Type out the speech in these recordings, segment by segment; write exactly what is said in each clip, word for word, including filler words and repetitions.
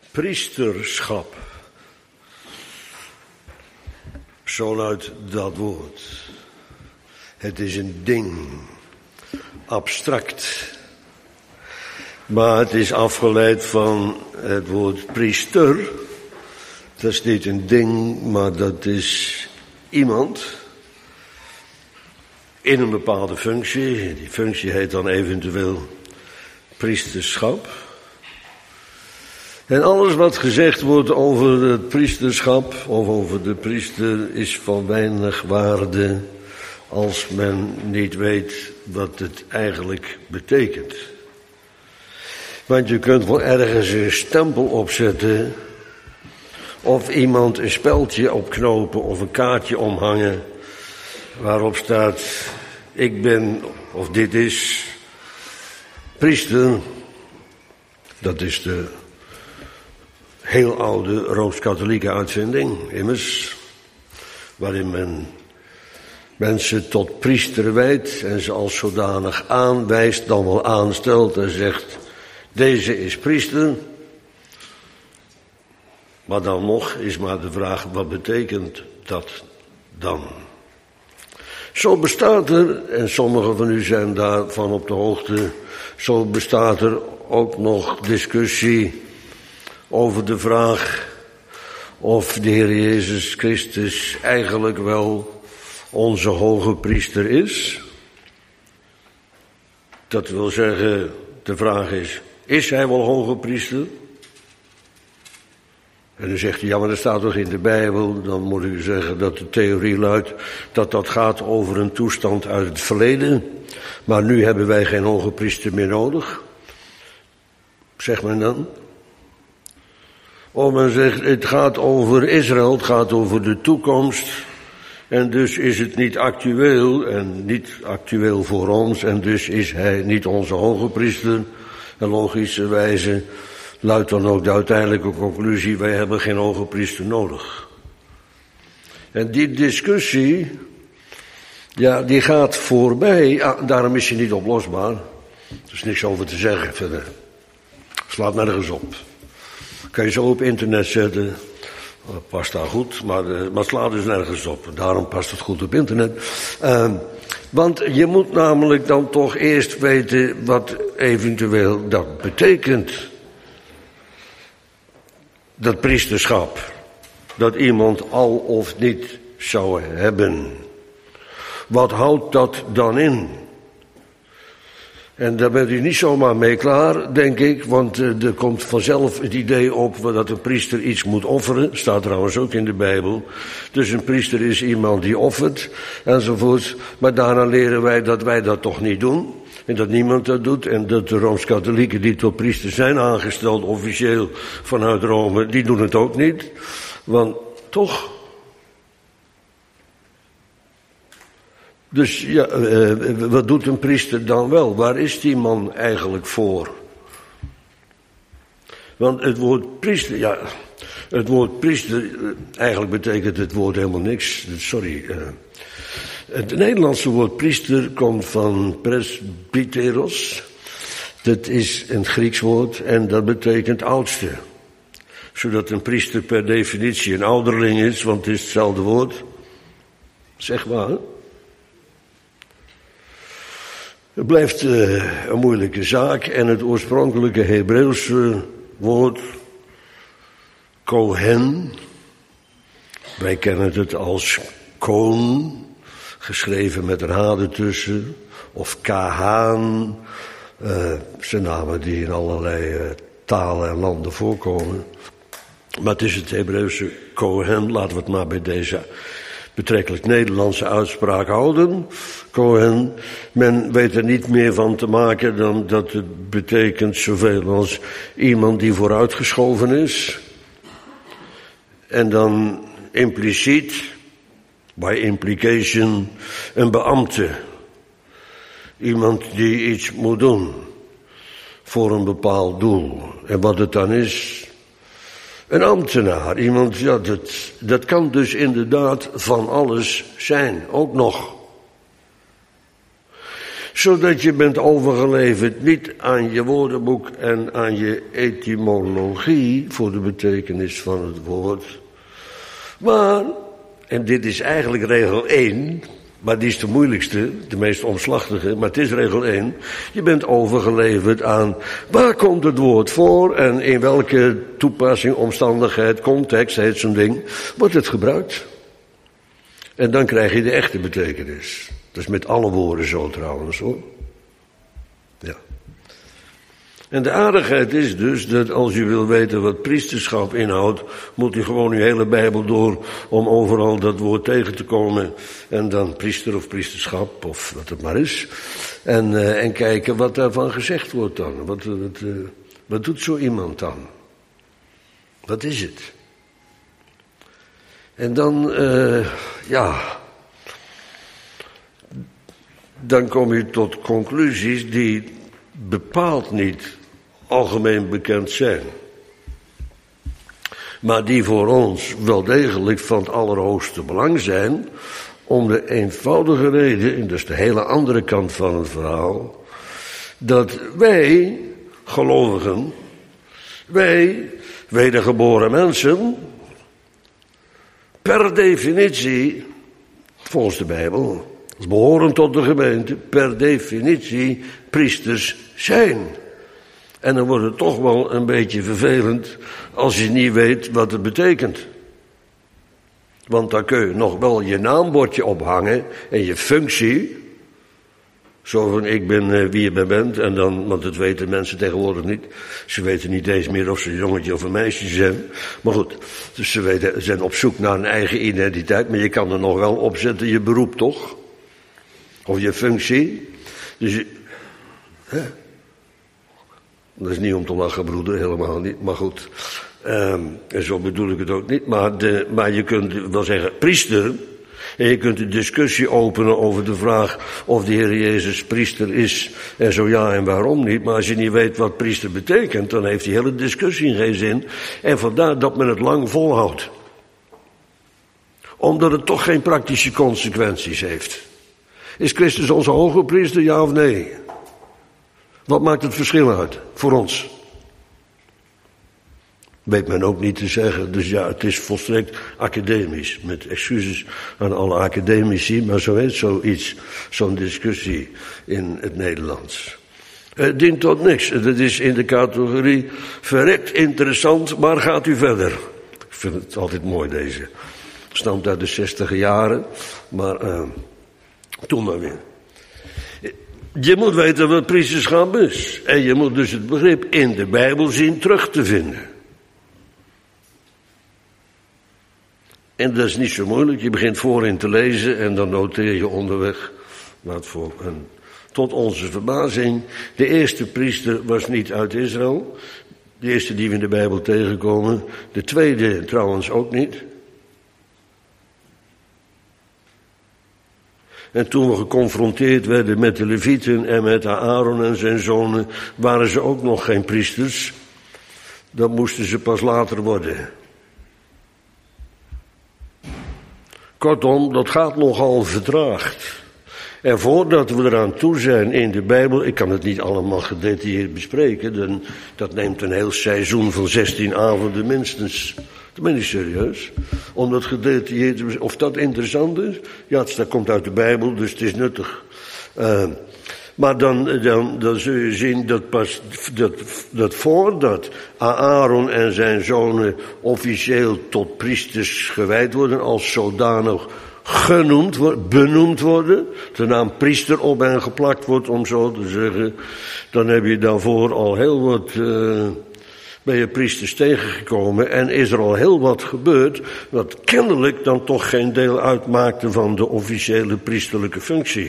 Priesterschap. Zo luidt dat woord. Het is een ding. Abstract. Maar het is afgeleid van het woord priester. Dat is niet een ding, maar dat is iemand in een bepaalde functie. Die functie heet dan eventueel priesterschap. En alles wat gezegd wordt over het priesterschap of over de priester is van weinig waarde als men niet weet wat het eigenlijk betekent. Want je kunt wel ergens een stempel opzetten of iemand een speldje opknopen of een kaartje omhangen waarop staat ik ben of dit is priester. Dat is de heel oude Rooms-Katholieke uitvinding, immers, waarin men mensen tot priester wijdt en ze als zodanig aanwijst, dan wel aanstelt en zegt, deze is priester. Maar dan nog is maar de vraag, wat betekent dat dan? Zo bestaat er, en sommigen van u zijn daarvan op de hoogte, zo bestaat er ook nog discussie over de vraag of de Heer Jezus Christus eigenlijk wel onze hoge priester is. Dat wil zeggen, de vraag is, is hij wel hoge priester? En dan zegt hij, ja, maar dat staat toch in de Bijbel? Dan moet ik zeggen dat de theorie luidt dat dat gaat over een toestand uit het verleden. Maar nu hebben wij geen hoge priester meer nodig. Zegt men dan? Of men zegt, het gaat over Israël, het gaat over de toekomst. En dus is het niet actueel en niet actueel voor ons. En dus is hij niet onze hoge priester. En logischerwijze luidt dan ook de uiteindelijke conclusie, wij hebben geen hoge priester nodig. En die discussie, ja, die gaat voorbij. Ah, daarom is hij niet oplosbaar. Er is niks over te zeggen verder. Slaat nergens op. Kan je zo op internet zetten. Dat past daar goed, maar, uh, maar het slaat dus nergens op. Daarom past het goed op internet. Uh, want je moet namelijk dan toch eerst weten wat eventueel dat betekent. Dat priesterschap. Dat iemand al of niet zou hebben. Wat houdt dat dan in? En daar bent u niet zomaar mee klaar, denk ik, want uh, er komt vanzelf het idee op dat een priester iets moet offeren. Staat trouwens ook in de Bijbel. Dus een priester is iemand die offert, enzovoort. Maar daarna leren wij dat wij dat toch niet doen. En dat niemand dat doet. En dat de Rooms-Katholieken die tot priester zijn aangesteld, officieel vanuit Rome, die doen het ook niet. Want toch. Dus ja, uh, wat doet een priester dan wel? Waar is die man eigenlijk voor? Want het woord priester, ja, het woord priester, uh, eigenlijk betekent het woord helemaal niks. Sorry. Uh, het Nederlandse woord priester komt van presbyteros. Dat is een Grieks woord en dat betekent oudste. Zodat een priester per definitie een ouderling is, want het is hetzelfde woord. Zeg maar. Het blijft uh, een moeilijke zaak en het oorspronkelijke Hebreeuwse woord kohen, wij kennen het als koon, geschreven met een H ertussen, of kahaan, uh, zijn namen die in allerlei uh, talen en landen voorkomen. Maar het is het Hebreeuwse kohen, laten we het maar bij deze betrekkelijk Nederlandse uitspraak houden. Kohen, men weet er niet meer van te maken dan dat het betekent zoveel als iemand die vooruitgeschoven is. En dan impliciet, by implication, een beambte. Iemand die iets moet doen voor een bepaald doel. En wat het dan is, een ambtenaar, iemand, ja, dat, dat kan dus inderdaad van alles zijn, ook nog. Zodat je bent overgeleverd niet aan je woordenboek en aan je etymologie voor de betekenis van het woord. Maar, en dit is eigenlijk regel één, maar die is de moeilijkste, de meest omslachtige, maar het is regel één. Je bent overgeleverd aan waar komt het woord voor en in welke toepassing, omstandigheid, context, heet zo'n ding, wordt het gebruikt. En dan krijg je de echte betekenis. Dat is met alle woorden zo trouwens hoor. Ja. En de aardigheid is dus dat als u wil weten wat priesterschap inhoudt, moet u gewoon uw hele Bijbel door om overal dat woord tegen te komen. En dan priester of priesterschap of wat het maar is. En, uh, en kijken wat daarvan gezegd wordt dan. Wat, wat, uh, wat doet zo iemand dan? Wat is het? En dan, uh, ja... Dan kom je tot conclusies die bepaald niet algemeen bekend zijn. Maar die voor ons wel degelijk van het allerhoogste belang zijn, om de eenvoudige reden, en dat is de hele andere kant van het verhaal, dat wij, gelovigen, wij, wedergeboren mensen, per definitie, volgens de Bijbel, behorend tot de gemeente, per definitie priesters zijn. En dan wordt het toch wel een beetje vervelend als je niet weet wat het betekent. Want dan kun je nog wel je naambordje ophangen en je functie. Zo van ik ben uh, wie je bij bent en dan, want dat weten mensen tegenwoordig niet. Ze weten niet eens meer of ze een jongetje of een meisje zijn. Maar goed, dus ze weten, zijn op zoek naar een eigen identiteit, maar je kan er nog wel opzetten je beroep toch? Of je functie. Dus, hè? Dat is niet om te lachen, broeder, helemaal niet. Maar goed, um, en zo bedoel ik het ook niet. Maar, de, maar je kunt wel zeggen priester. En je kunt de discussie openen over de vraag of de Heer Jezus priester is. En zo ja en waarom niet. Maar als je niet weet wat priester betekent, dan heeft die hele discussie geen zin. En vandaar dat men het lang volhoudt. Omdat het toch geen praktische consequenties heeft. Is Christus onze hoge priester, ja of nee? Wat maakt het verschil uit voor ons? Weet men ook niet te zeggen, dus ja, het is volstrekt academisch. Met excuses aan alle academici, maar zo heet zoiets, zo'n discussie in het Nederlands. Het dient tot niks. Het is in de categorie verrekt interessant, maar gaat u verder. Ik vind het altijd mooi deze. Het stamt uit de zestiger jaren, maar... Uh, Doe maar weer. Je moet weten wat priesterschap is. En je moet dus het begrip in de Bijbel zien terug te vinden. En dat is niet zo moeilijk. Je begint voorin te lezen en dan noteer je onderweg. Wat voor een... Tot onze verbazing, de eerste priester was niet uit Israël. De eerste die we in de Bijbel tegenkomen. De tweede trouwens ook niet. En toen we geconfronteerd werden met de Levieten en met Aaron en zijn zonen, waren ze ook nog geen priesters. Dat moesten ze pas later worden. Kortom, dat gaat nogal vertraagd. En voordat we eraan toe zijn in de Bijbel, ik kan het niet allemaal gedetailleerd bespreken, dan, dat neemt een heel seizoen van zestien avonden minstens. Dat ben ik serieus. Om dat gedetailleerd te bespreken. Of dat interessant is? Ja, het, dat komt uit de Bijbel, dus het is nuttig. Uh, maar dan, dan, dan zul je zien dat pas, dat, dat voordat Aaron en zijn zonen officieel tot priesters gewijd worden, als zodanig genoemd worden, benoemd worden, de naam priester op hen geplakt wordt, om zo te zeggen, dan heb je daarvoor al heel wat, uh, ben je priesters tegengekomen en is er al heel wat gebeurd, wat kennelijk dan toch geen deel uitmaakte van de officiële priesterlijke functie.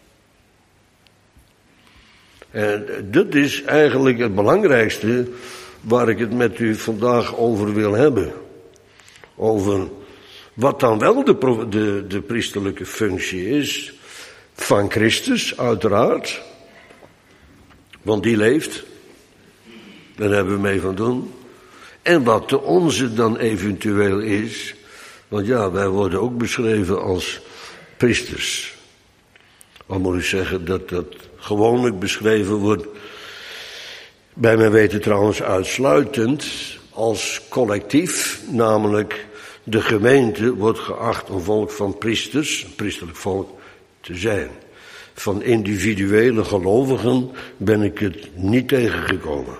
En dat is eigenlijk het belangrijkste waar ik het met u vandaag over wil hebben. Over wat dan wel de, de, de priesterlijke functie is van Christus, uiteraard. Want die leeft. Daar hebben we mee van doen. En wat de onze dan eventueel is. Want ja, wij worden ook beschreven als priesters. Al moet ik zeggen dat dat gewoonlijk beschreven wordt, bij mijn weten trouwens uitsluitend, als collectief, namelijk de gemeente wordt geacht een volk van priesters, een priesterlijk volk te zijn. Van individuele gelovigen ben ik het niet tegengekomen.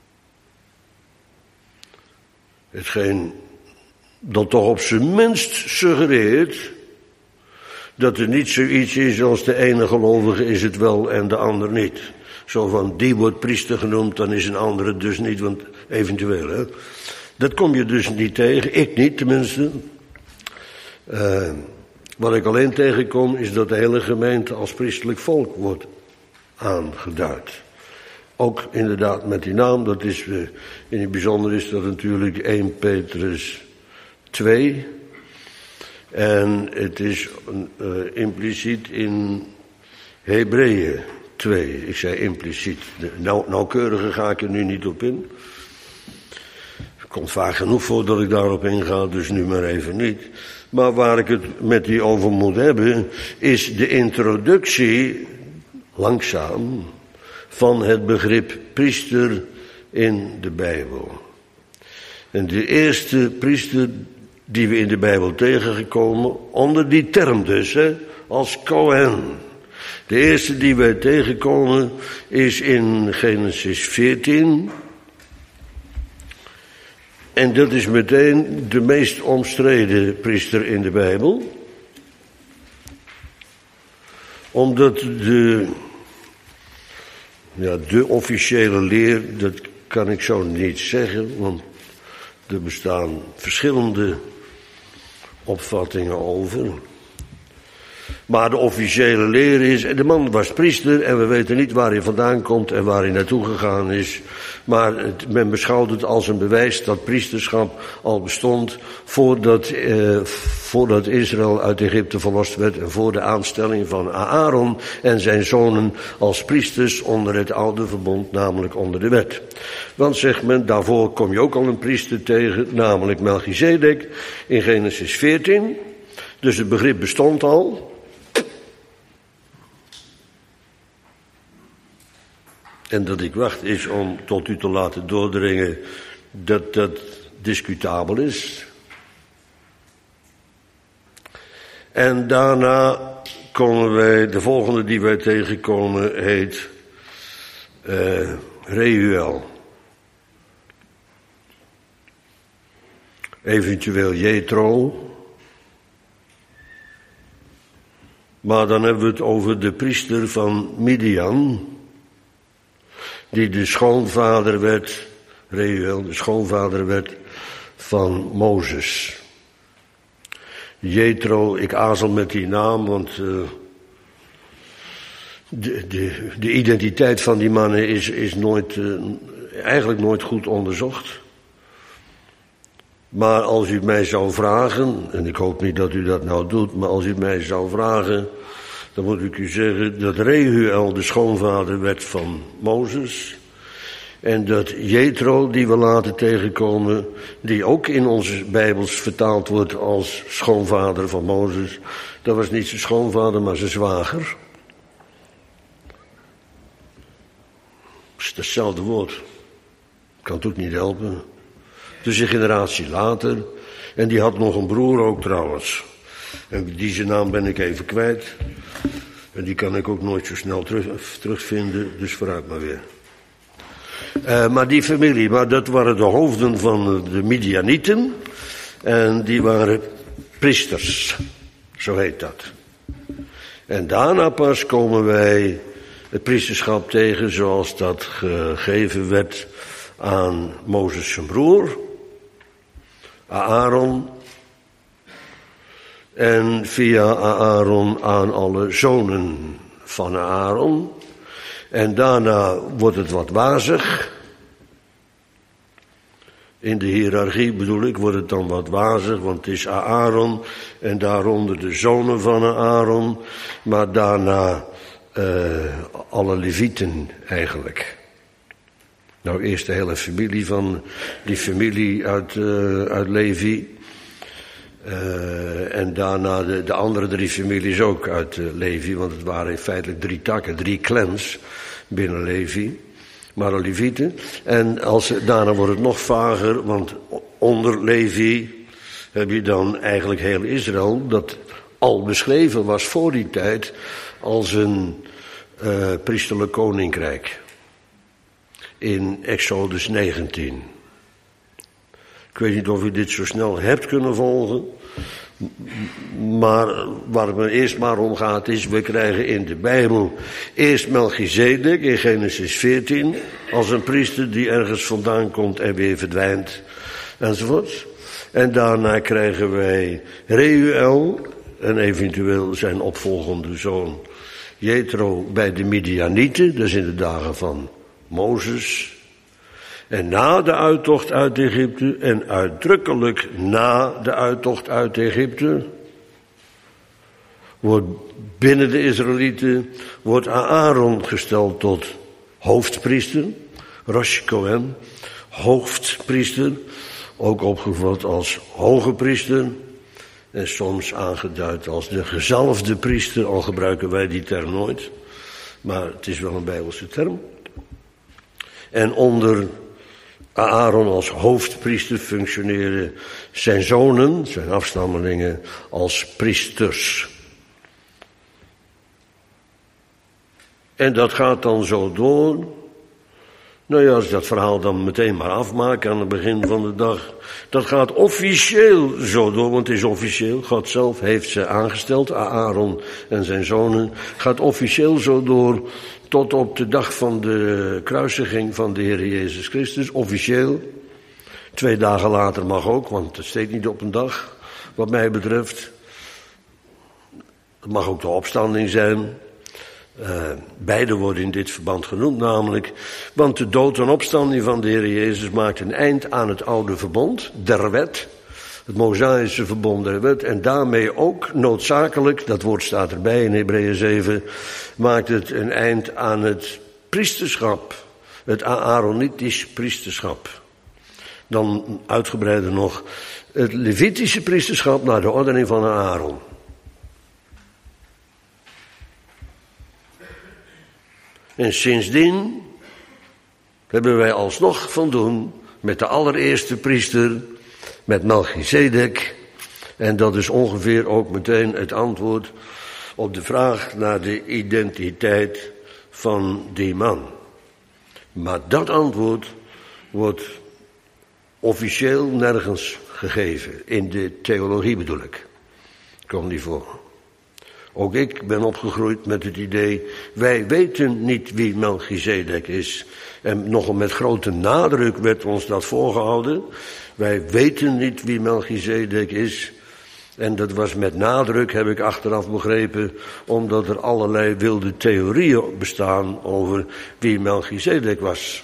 Hetgeen dat toch op zijn minst suggereert dat er niet zoiets is als de ene gelovige is het wel en de ander niet. Zo van, die wordt priester genoemd, dan is een andere dus niet, want eventueel, hè. Dat kom je dus niet tegen, ik niet tenminste. Uh, wat ik alleen tegenkom is dat de hele gemeente als priesterlijk volk wordt aangeduid. Ook inderdaad met die naam, dat is, uh, in het bijzonder is dat natuurlijk Eerste Petrus twee. En het is uh, impliciet in Hebreeën twee. Ik zei impliciet. Nou, nauwkeuriger ga ik er nu niet op in. Het komt vaak genoeg voor dat ik daarop inga, dus nu maar even niet. Maar waar ik het met u over moet hebben, is de introductie, langzaam, van het begrip priester in de Bijbel. En de eerste priester die we in de Bijbel tegengekomen, onder die term dus, hè, als Kohen. De eerste die wij tegenkomen is in Genesis veertien. En dat is meteen de meest omstreden priester in de Bijbel. Omdat de, ja, de officiële leer, dat kan ik zo niet zeggen, want er bestaan verschillende opvattingen over. Maar de officiële leer is, de man was priester en we weten niet waar hij vandaan komt en waar hij naartoe gegaan is. Maar het, men beschouwt het als een bewijs dat priesterschap al bestond voordat, eh, voordat Israël uit Egypte verlost werd en voor de aanstelling van Aaron en zijn zonen als priesters onder het oude verbond, namelijk onder de wet. Want zegt men, daarvoor kom je ook al een priester tegen, namelijk Melchizedek in Genesis veertien. Dus het begrip bestond al. En dat ik wacht is om tot u te laten doordringen dat dat discutabel is. En daarna komen wij, de volgende die wij tegenkomen heet uh, Reuel. Eventueel Jethro. Maar dan hebben we het over de priester van Midian, die de schoonvader werd, Reuel, de schoonvader werd van Mozes. Jethro, ik aarzel met die naam, want uh, de, de, de identiteit van die mannen is, is nooit, uh, eigenlijk nooit goed onderzocht. Maar als u mij zou vragen, en ik hoop niet dat u dat nou doet, maar als u mij zou vragen, dan moet ik u zeggen dat Reuel de schoonvader werd van Mozes. En dat Jethro, die we later tegenkomen, die ook in onze Bijbels vertaald wordt als schoonvader van Mozes, dat was niet zijn schoonvader, maar zijn zwager. Dat is hetzelfde woord. Kan het ook niet helpen. Dus een generatie later. En die had nog een broer ook trouwens. En die zijn naam ben ik even kwijt. En die kan ik ook nooit zo snel terug, terugvinden. Dus vooruit maar weer. Uh, maar die familie, maar dat waren de hoofden van de Midianieten. En die waren priesters. Zo heet dat. En daarna pas komen wij het priesterschap tegen zoals dat gegeven werd aan Mozes zijn broer, Aaron, en via Aaron aan alle zonen van Aaron. En daarna wordt het wat wazig. In de hiërarchie bedoel ik, wordt het dan wat wazig, want het is Aaron en daaronder de zonen van Aaron, maar daarna uh, alle levieten eigenlijk. Nou, eerst de hele familie van die familie uit, uh, uit Levi. Uh, en daarna de, de andere drie families ook uit uh, Levi, want het waren in feite drie takken, drie clans binnen Levi, maar de Levieten. En als, daarna wordt het nog vager, want onder Levi heb je dan eigenlijk heel Israël, dat al beschreven was voor die tijd als een uh, priesterlijk koninkrijk. In Exodus negentien. Ik weet niet of u dit zo snel hebt kunnen volgen. Maar waar het me eerst maar om gaat is, we krijgen in de Bijbel eerst Melchizedek in Genesis veertien. Als een priester die ergens vandaan komt en weer verdwijnt. Enzovoort. En daarna krijgen wij Reuel en eventueel zijn opvolgende zoon Jethro bij de Midianieten. Dat is in de dagen van Mozes. En na de uittocht uit Egypte, en uitdrukkelijk na de uittocht uit Egypte, wordt binnen de Israëlieten, wordt Aaron gesteld tot hoofdpriester, Rosh Kohen, hoofdpriester, ook opgevat als hoge priester, en soms aangeduid als de gezalfde priester, al gebruiken wij die term nooit, maar het is wel een Bijbelse term. En onder Aaron als hoofdpriester functioneerden zijn zonen, zijn afstammelingen, als priesters. En dat gaat dan zo door. Nou ja, als ik dat verhaal dan meteen maar afmaak aan het begin van de dag. Dat gaat officieel zo door, want het is officieel. God zelf heeft ze aangesteld, Aaron en zijn zonen. Gaat officieel zo door tot op de dag van de kruisiging van de Heer Jezus Christus. Officieel. Twee dagen later mag ook, want het steekt niet op een dag, wat mij betreft. Het mag ook de opstanding zijn. Uh, beide worden in dit verband genoemd namelijk, want de dood en opstanding van de Heer Jezus maakt een eind aan het oude verbond, der wet, het Mosaïsche verbond der wet, en daarmee ook noodzakelijk, dat woord staat erbij in Hebreeën zeven, maakt het een eind aan het priesterschap, het Aaronitisch priesterschap. Dan uitgebreider nog het Levitische priesterschap naar de ordening van Aaron. En sindsdien hebben wij alsnog van doen met de allereerste priester, met Melchizedek. En dat is ongeveer ook meteen het antwoord op de vraag naar de identiteit van die man. Maar dat antwoord wordt officieel nergens gegeven. In de theologie bedoel ik. Komt niet voor. Ook ik ben opgegroeid met het idee, wij weten niet wie Melchizedek is. En nogal met grote nadruk werd ons dat voorgehouden. Wij weten niet wie Melchizedek is. En dat was met nadruk, heb ik achteraf begrepen, omdat er allerlei wilde theorieën bestaan over wie Melchizedek was.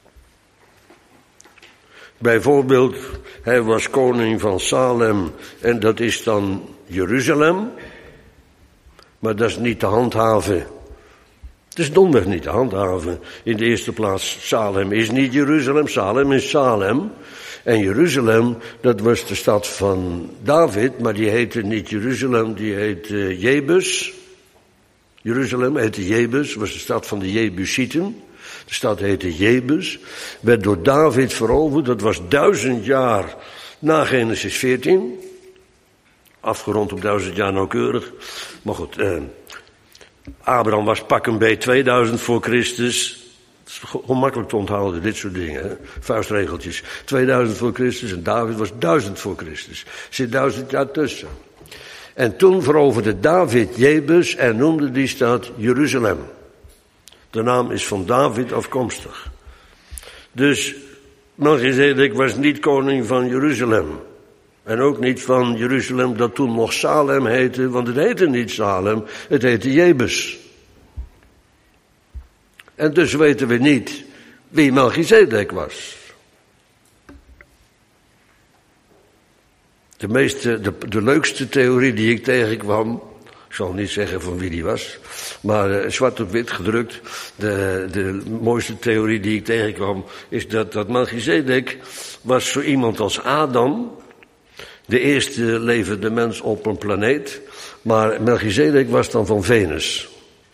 Bijvoorbeeld, hij was koning van Salem en dat is dan Jeruzalem. Maar dat is niet te handhaven. Het is domweg niet te handhaven. In de eerste plaats, Salem is niet Jeruzalem, Salem is Salem. En Jeruzalem, dat was de stad van David, maar die heette niet Jeruzalem, die heette uh, Jebus. Jeruzalem heette Jebus, was de stad van de Jebusieten. De stad heette Jebus, werd door David veroverd, dat was duizend jaar na Genesis veertien. Afgerond op duizend jaar nauwkeurig. Maar goed, eh, Abraham was pak een beet tweeduizend voor Christus. Het is gewoon makkelijk te onthouden, dit soort dingen. Hè? Vuistregeltjes. tweeduizend voor Christus en David was duizend voor Christus. Er zit duizend jaar tussen. En toen veroverde David Jebus en noemde die stad Jeruzalem. De naam is van David afkomstig. Dus Melchizedek was niet koning van Jeruzalem. En ook niet van Jeruzalem dat toen nog Salem heette, want het heette niet Salem, het heette Jebus. En dus weten we niet wie Melchizedek was. De, meeste, de, de leukste theorie die ik tegenkwam, ik zal niet zeggen van wie die was, maar uh, zwart op wit gedrukt, de, de mooiste theorie die ik tegenkwam, is dat, dat Melchizedek was zo iemand als Adam, de eerste levende mens op een planeet. Maar Melchizedek was dan van Venus.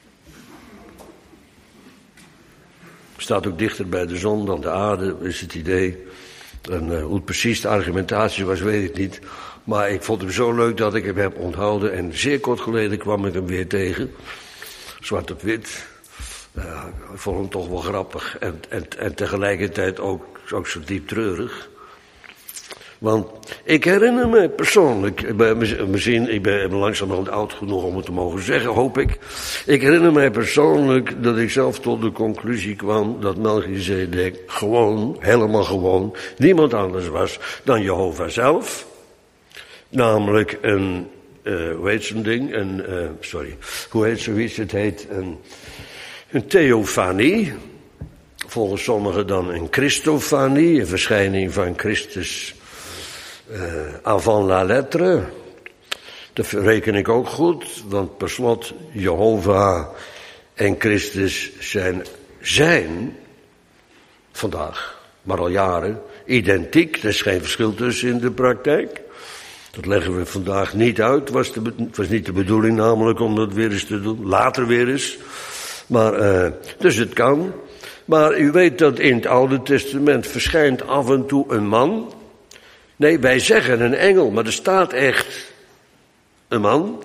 Staat ook dichter bij de zon dan de aarde, is het idee. En uh, hoe het precies de argumentatie was, weet ik niet. Maar ik vond hem zo leuk dat ik hem heb onthouden. En zeer kort geleden kwam ik hem weer tegen. Zwart op wit. Uh, ik vond hem toch wel grappig. En, en, en tegelijkertijd ook, ook zo diep treurig. Want ik herinner me persoonlijk, ik ben, misschien, ik ben langzamerhand oud genoeg om het te mogen zeggen, hoop ik. Ik herinner me persoonlijk dat ik zelf tot de conclusie kwam dat Melchizedek gewoon, helemaal gewoon, niemand anders was dan Jehovah zelf. Namelijk een, uh, hoe heet zo'n ding? Een, uh, sorry, hoe heet zoiets? Het heet een, een theofanie. Volgens sommigen dan een Christofanie, een verschijning van Christus uh, avant la lettre. Dat reken ik ook goed, want per slot Jehovah en Christus zijn, zijn vandaag, maar al jaren, identiek. Er is geen verschil tussen in de praktijk. Dat leggen we vandaag niet uit. Was de, was niet de bedoeling namelijk om dat weer eens te doen. Later weer eens. Maar, uh, dus het kan. Maar u weet dat in het Oude Testament verschijnt af en toe een man. Nee, wij zeggen een engel, maar er staat echt een man.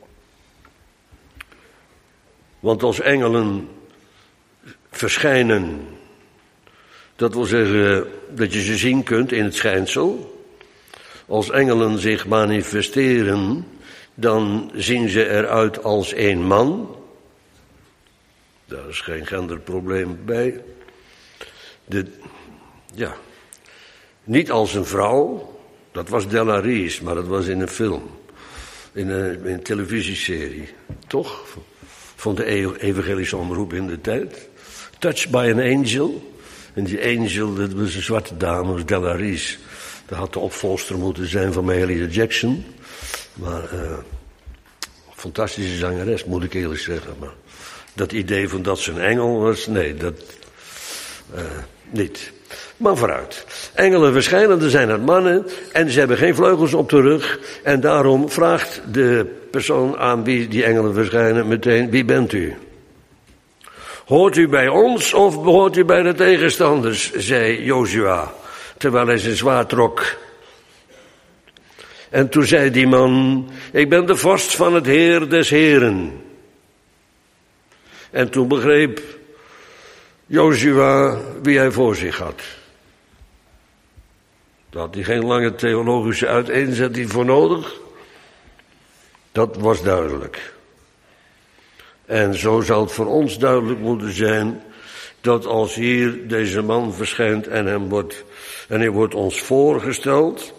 Want als engelen verschijnen, dat wil zeggen dat je ze zien kunt in het schijnsel. Als engelen zich manifesteren, dan zien ze eruit als één man. Daar is geen genderprobleem bij. De, ja, niet als een vrouw, dat was Della Reese, maar dat was in een film. In een, in een televisieserie, toch? Van de evangelische omroep in de tijd. Touched by an Angel. En die angel, dat was een zwarte dame, dat was Della Reese. Dat had de opvolster moeten zijn van Mahalia Jackson. Maar, uh, fantastische zangeres, moet ik eerlijk zeggen. Maar dat idee van dat ze een engel was, nee, dat uh, niet. Maar vooruit. Engelen verschijnen, er zijn het mannen en ze hebben geen vleugels op de rug. En daarom vraagt de persoon aan wie die engelen verschijnen meteen, wie bent u? Hoort u bij ons of behoort u bij de tegenstanders, zei Jozua, terwijl hij zijn zwaard trok. En toen zei die man, ik ben de vorst van het Heer des Heren. En toen begreep Jozua wie hij voor zich had. Daar had hij geen lange theologische uiteenzetting voor nodig. Dat was duidelijk. En zo zal het voor ons duidelijk moeten zijn dat als hier deze man verschijnt en hem wordt, en hij wordt ons voorgesteld,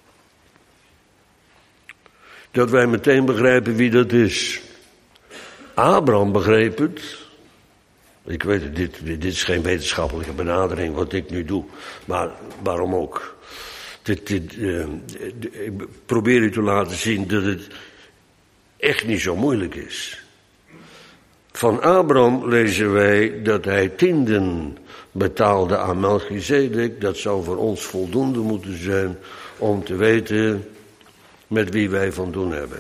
dat wij meteen begrijpen wie dat is. Abraham begreep het. Ik weet het, dit, dit is geen wetenschappelijke benadering wat ik nu doe, maar waarom ook? Dit, dit, uh, ik probeer u te laten zien dat het echt niet zo moeilijk is. Van Abraham lezen wij dat hij tienden betaalde aan Melchizedek. Dat zou voor ons voldoende moeten zijn om te weten met wie wij van doen hebben.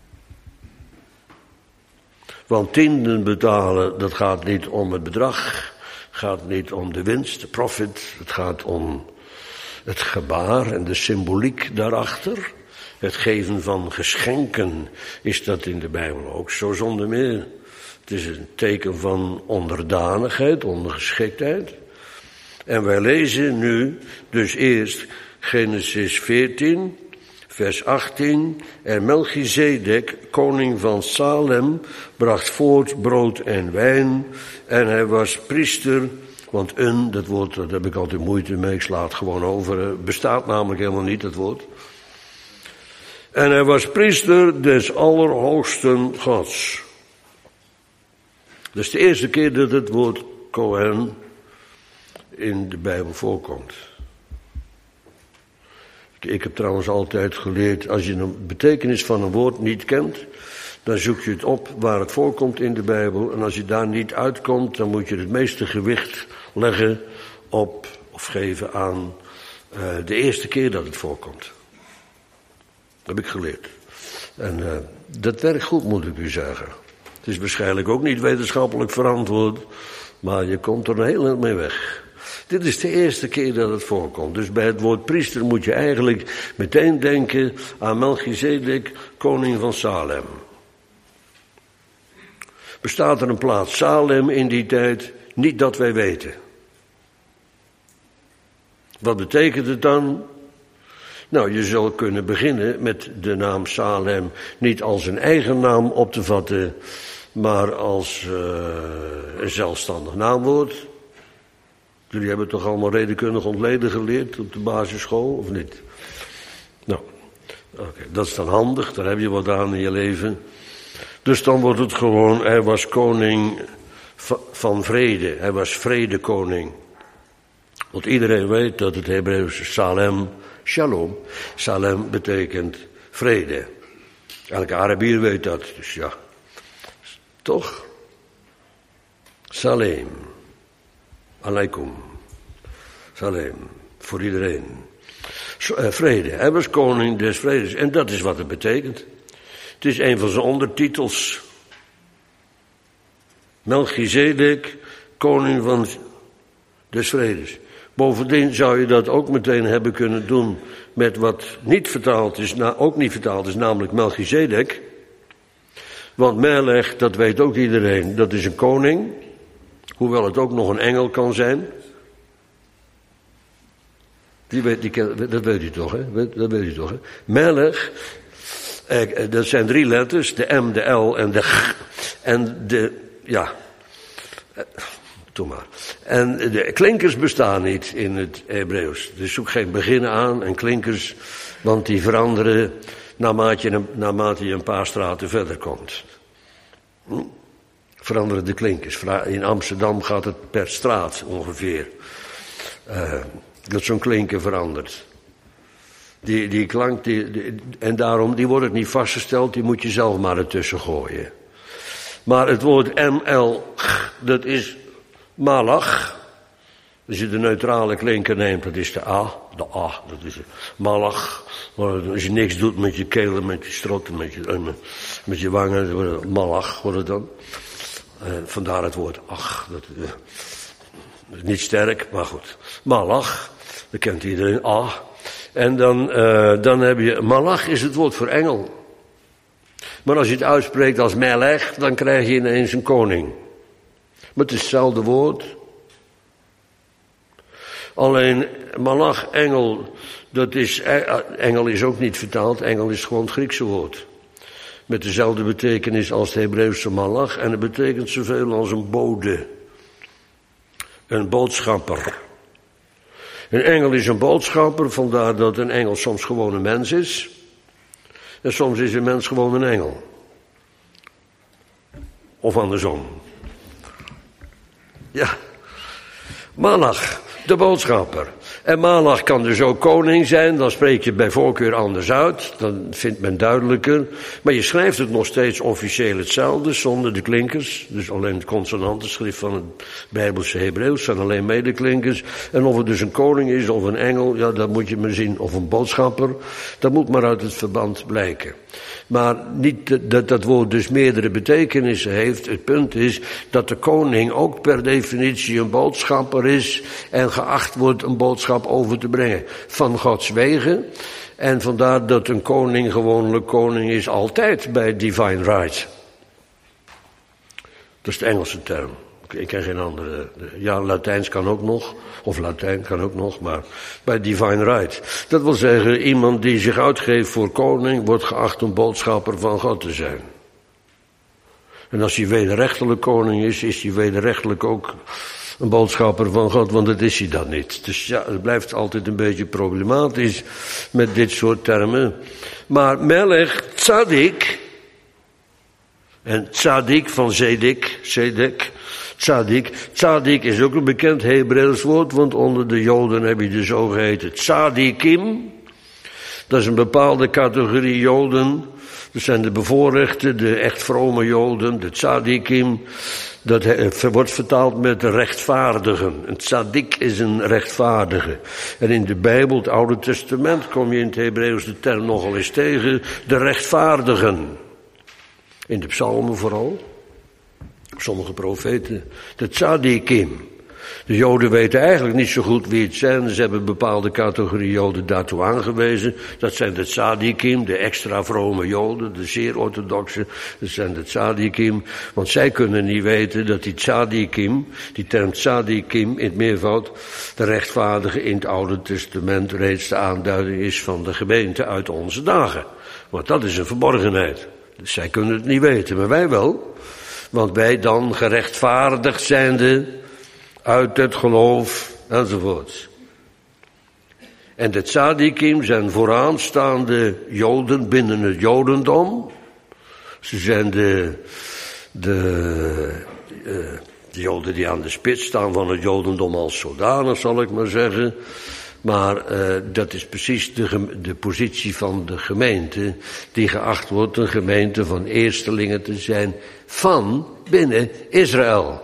Want tienden betalen, dat gaat niet om het bedrag, gaat niet om de winst, de profit. Het gaat om het gebaar en de symboliek daarachter. Het geven van geschenken is dat in de Bijbel ook zo zonder meer. Het is een teken van onderdanigheid, ondergeschiktheid. En wij lezen nu dus eerst Genesis veertien, vers achttien. En Melchizedek, koning van Salem, bracht voort brood en wijn. En hij was priester, want een, dat woord, daar heb ik altijd moeite mee, ik sla het gewoon over. Bestaat namelijk helemaal niet, dat woord. En hij was priester des Allerhoogsten Gods. Dat is de eerste keer dat het woord Kohen in de Bijbel voorkomt. Ik heb trouwens altijd geleerd, als je de betekenis van een woord niet kent, dan zoek je het op waar het voorkomt in de Bijbel. En als je daar niet uitkomt, dan moet je het meeste gewicht leggen op, of geven aan uh, de eerste keer dat het voorkomt. Heb ik geleerd. En uh, dat werkt goed, moet ik u zeggen. Het is waarschijnlijk ook niet wetenschappelijk verantwoord, maar je komt er een heel eind mee weg. Dit is de eerste keer dat het voorkomt. Dus bij het woord priester moet je eigenlijk meteen denken aan Melchizedek, koning van Salem. Bestaat er een plaats Salem in die tijd? Niet dat wij weten. Wat betekent het dan? Nou, je zou kunnen beginnen met de naam Salem niet als een eigen naam op te vatten, maar als uh, een zelfstandig naamwoord. Jullie hebben toch allemaal redenkundig ontleden geleerd op de basisschool, of niet? Nou, oké, okay, dat is dan handig, daar heb je wat aan in je leven. Dus dan wordt het gewoon, hij was koning van vrede, hij was vredekoning. Want iedereen weet dat het Hebreeuwse Salem, Shalom, Salem betekent vrede. Elke Arabier weet dat, dus ja. Toch? Salem. Aleikum. Salem. Voor iedereen. Vrede. Hij was koning des vredes. En dat is wat het betekent. Het is een van zijn ondertitels. Melchizedek, koning van des vredes. Bovendien zou je dat ook meteen hebben kunnen doen met wat niet vertaald is, nou, ook niet vertaald is, namelijk Melchizedek. Want Melech, dat weet ook iedereen, dat is een koning. Hoewel het ook nog een engel kan zijn. Die weet, die, dat weet u toch, hè? Dat weet u toch, hè? Melech, eh, dat zijn drie letters, de M, de L en de G. En de, ja... Eh, Doe maar. En de klinkers bestaan niet in het Hebreeuws. Er is ook geen begin aan en klinkers, want die veranderen naarmate je, naarmate je een paar straten verder komt. Hm? Veranderen de klinkers. In Amsterdam gaat het per straat ongeveer. Uh, dat zo'n klinker verandert. Die, die klank, die, die, en daarom, die wordt het niet vastgesteld, die moet je zelf maar ertussen gooien. Maar het woord M L, dat is Malach. Als je de neutrale klinker neemt, dat is de A. De A, dat is Malach. Als je niks doet met je kelen, met je strotten, met je, met je wangen, Malach wordt het dan. Uh, vandaar het woord ach. Dat, uh, dat is niet sterk, maar goed. Malach, dat kent iedereen. A. En dan, uh, dan heb je, Malach is het woord voor engel. Maar als je het uitspreekt als Melech, dan krijg je ineens een koning. Maar het is hetzelfde woord. Alleen malach, engel, dat is, engel is ook niet vertaald. Engel is gewoon het Griekse woord. Met dezelfde betekenis als het Hebreeuwse malach. En het betekent zoveel als een bode. Een boodschapper. Een engel is een boodschapper, vandaar dat een engel soms gewoon een mens is. En soms is een mens gewoon een engel. Of andersom. Ja, Malach, de boodschapper. En Malach kan dus ook koning zijn, dan spreek je bij voorkeur anders uit, dan vindt men duidelijker. Maar je schrijft het nog steeds officieel hetzelfde, zonder de klinkers. Dus alleen het consonantenschrift van het Bijbelse Hebreeuws zijn alleen medeklinkers. En of het dus een koning is of een engel, ja, dat moet je maar zien. Of een boodschapper, dat moet maar uit het verband blijken. Maar niet dat dat woord dus meerdere betekenissen heeft. Het punt is dat de koning ook per definitie een boodschapper is en geacht wordt een boodschap over te brengen van Gods wegen. En vandaar dat een koning gewoonlijk koning is altijd bij divine right. Dat is de Engelse term. Ik ken geen andere. Ja, Latijns kan ook nog. Of Latijn kan ook nog, maar bij divine right. Dat wil zeggen, iemand die zich uitgeeft voor koning wordt geacht een boodschapper van God te zijn. En als hij wederrechtelijk koning is, is hij wederrechtelijk ook een boodschapper van God, want dat is hij dan niet. Dus ja, het blijft altijd een beetje problematisch met dit soort termen. Maar Melech, Tzadik, en Tzadik van Zedek, Zedek, Tzadik. Tzadik is ook een bekend Hebreeuws woord, want onder de Joden heb je de zogeheten Tzadikim. Dat is een bepaalde categorie Joden. Dat zijn de bevoorrechten, de echt vrome Joden, de Tzadikim. Dat wordt vertaald met de rechtvaardigen. Een tzaddik is een rechtvaardige. En in de Bijbel, het Oude Testament, kom je in het Hebreeuws de term nogal eens tegen. De rechtvaardigen. In de psalmen vooral. Sommige profeten. De tzaddikim. De Joden weten eigenlijk niet zo goed wie het zijn. Ze hebben bepaalde categorie Joden daartoe aangewezen. Dat zijn de tzaddikim, de extra vrome Joden, de zeer orthodoxe. Dat zijn de tzaddikim. Want zij kunnen niet weten dat die tzaddikim, die term tzaddikim in het meervoud, de rechtvaardige in het Oude Testament reeds de aanduiding is van de gemeente uit onze dagen. Want dat is een verborgenheid. Dus zij kunnen het niet weten, maar wij wel. Want wij dan gerechtvaardigd zijnde uit het geloof, enzovoort. En de tzaddikim zijn vooraanstaande Joden binnen het Jodendom. Ze zijn de, de, uh, de Joden die aan de spits staan van het Jodendom als zodanig, zal ik maar zeggen. Maar uh, dat is precies de, de positie van de gemeente, die geacht wordt een gemeente van eerstelingen te zijn van binnen Israël.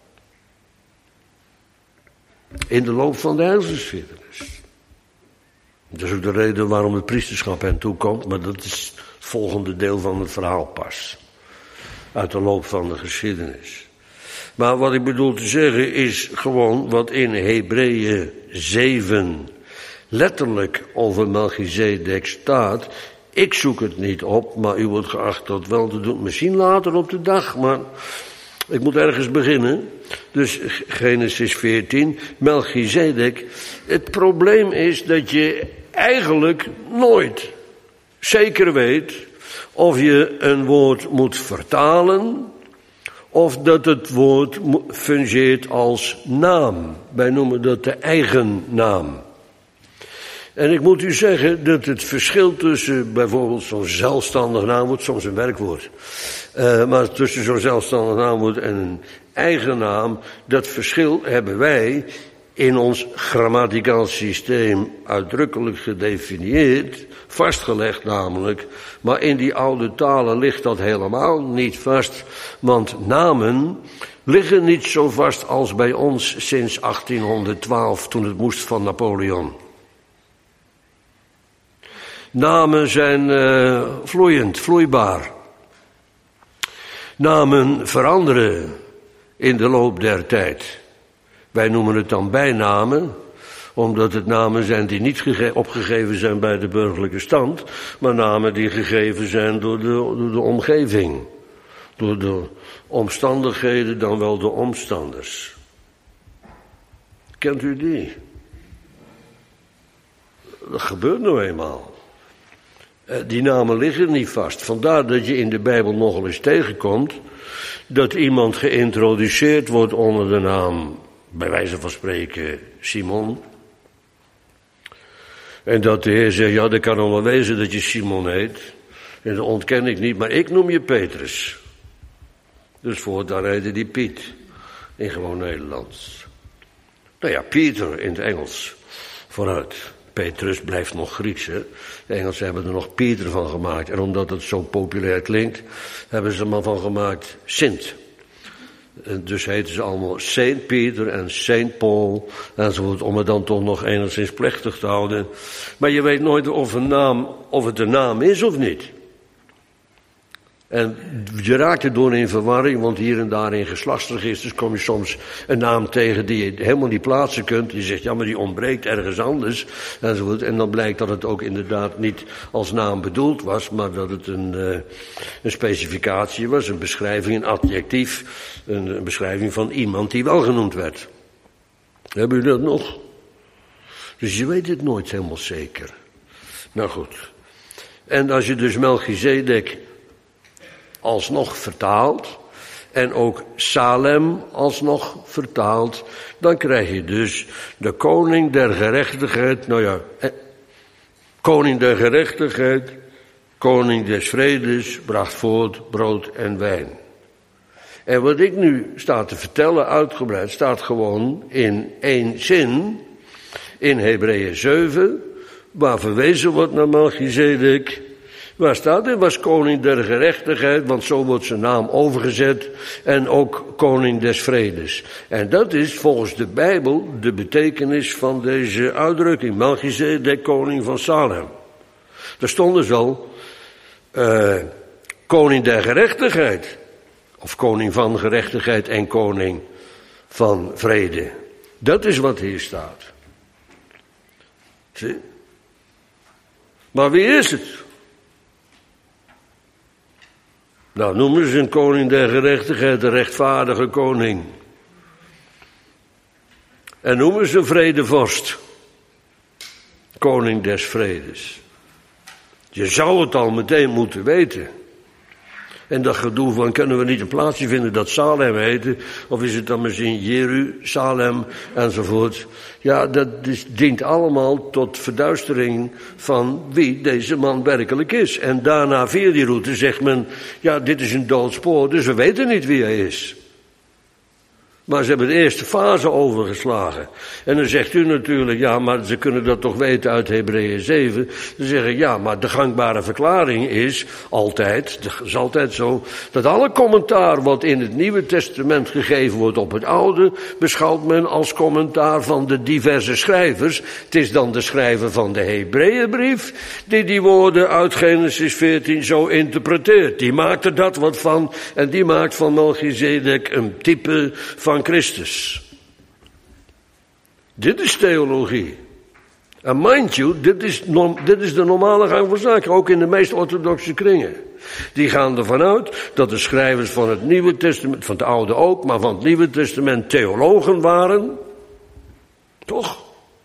In de loop van de heilsgeschiedenis. Dat is ook de reden waarom het priesterschap hen toekomt, maar dat is het volgende deel van het verhaal pas. Uit de loop van de geschiedenis. Maar wat ik bedoel te zeggen is gewoon wat in Hebreeën zeven letterlijk over Melchizedek staat. Ik zoek het niet op, maar u wordt geacht dat wel te doen. Misschien later op de dag, maar ik moet ergens beginnen. Dus Genesis veertien, Melchizedek. Het probleem is dat je eigenlijk nooit zeker weet of je een woord moet vertalen of dat het woord fungeert als naam. Wij noemen dat de eigen naam. En ik moet u zeggen dat het verschil tussen bijvoorbeeld zo'n zelfstandig naamwoord, soms een werkwoord, uh, maar tussen zo'n zelfstandig naamwoord en een eigen naam, dat verschil hebben wij in ons grammaticaal systeem uitdrukkelijk gedefinieerd, vastgelegd namelijk, maar in die oude talen ligt dat helemaal niet vast, want namen liggen niet zo vast als bij ons sinds achttienhonderdtwaalf, toen het moest van Napoleon. Namen zijn uh, vloeiend, vloeibaar. Namen veranderen in de loop der tijd. Wij noemen het dan bijnamen, omdat het namen zijn die niet gege- opgegeven zijn bij de burgerlijke stand, maar namen die gegeven zijn door de, door de omgeving. Door de omstandigheden, dan wel de omstanders. Kent u die? Dat gebeurt nou eenmaal. Die namen liggen niet vast. Vandaar dat je in de Bijbel nogal eens tegenkomt dat iemand geïntroduceerd wordt onder de naam, bij wijze van spreken, Simon. En dat de Heer zegt, ja, dat kan allemaal wezen dat je Simon heet. En dat ontken ik niet, maar ik noem je Petrus. Dus voortaan heette die Piet, in gewoon Nederlands. Nou ja, Pieter in het Engels, vooruit. Petrus blijft nog Grieks, hè. De Engelsen hebben er nog Pieter van gemaakt. En omdat het zo populair klinkt, hebben ze er maar van gemaakt Sint. En dus heten ze allemaal Saint Peter en Saint Paul enzovoort, om het dan toch nog enigszins plechtig te houden. Maar je weet nooit of een naam, of het een naam is of niet. En je raakt er door in verwarring, want hier en daar in geslachtsregisters kom je soms een naam tegen die je helemaal niet plaatsen kunt. Je zegt, ja, maar die ontbreekt ergens anders, enzovoort. En dan blijkt dat het ook inderdaad niet als naam bedoeld was, maar dat het een, uh, een specificatie was, een beschrijving, een adjectief, een, een beschrijving van iemand die wel genoemd werd. Hebben jullie dat nog? Dus je weet het nooit helemaal zeker. Nou goed. En als je dus Melchizedek alsnog vertaalt, en ook Salem alsnog vertaalt, dan krijg je dus de koning der gerechtigheid, nou ja, eh, koning der gerechtigheid, koning des vredes, bracht voort brood en wijn. En wat ik nu sta te vertellen, uitgebreid, staat gewoon in één zin, in Hebreeën zeven, waar verwezen wordt naar Melchizedek, Waar staat hij? Was koning der gerechtigheid, want zo wordt zijn naam overgezet. En ook koning des vredes. En dat is volgens de Bijbel de betekenis van deze uitdrukking. Melchizedek, koning van Salem. Daar stond dus al, uh, koning der gerechtigheid. Of koning van gerechtigheid en koning van vrede. Dat is wat hier staat. Zie? Maar wie is het? Nou, noemen ze een koning der gerechtigheid, de rechtvaardige koning. En noemen ze een vredevorst, koning des vredes. Je zou het al meteen moeten weten. En dat gedoe van, kunnen we niet een plaatsje vinden dat Salem heette, of is het dan misschien Jeruzalem, enzovoort. Ja, dat is, dient allemaal tot verduistering van wie deze man werkelijk is. En daarna via die route zegt men, ja, dit is een dood spoor, dus we weten niet wie hij is. Maar ze hebben de eerste fase overgeslagen. En dan zegt u natuurlijk, ja, maar ze kunnen dat toch weten uit Hebreeën zeven. Ze zeggen, ja, maar de gangbare verklaring is altijd, het is altijd zo, dat alle commentaar wat in het Nieuwe Testament gegeven wordt op het Oude, beschouwt men als commentaar van de diverse schrijvers. Het is dan de schrijver van de Hebreeënbrief die die woorden uit Genesis veertien zo interpreteert. Die maakt er dat wat van en die maakt van Melchizedek een type van Christus. Dit is theologie. En mind you, dit is, dit is de normale gang van zaken, ook in de meest orthodoxe kringen. Die gaan ervan uit dat de schrijvers van het Nieuwe Testament, van het Oude ook, maar van het Nieuwe Testament theologen waren. Toch?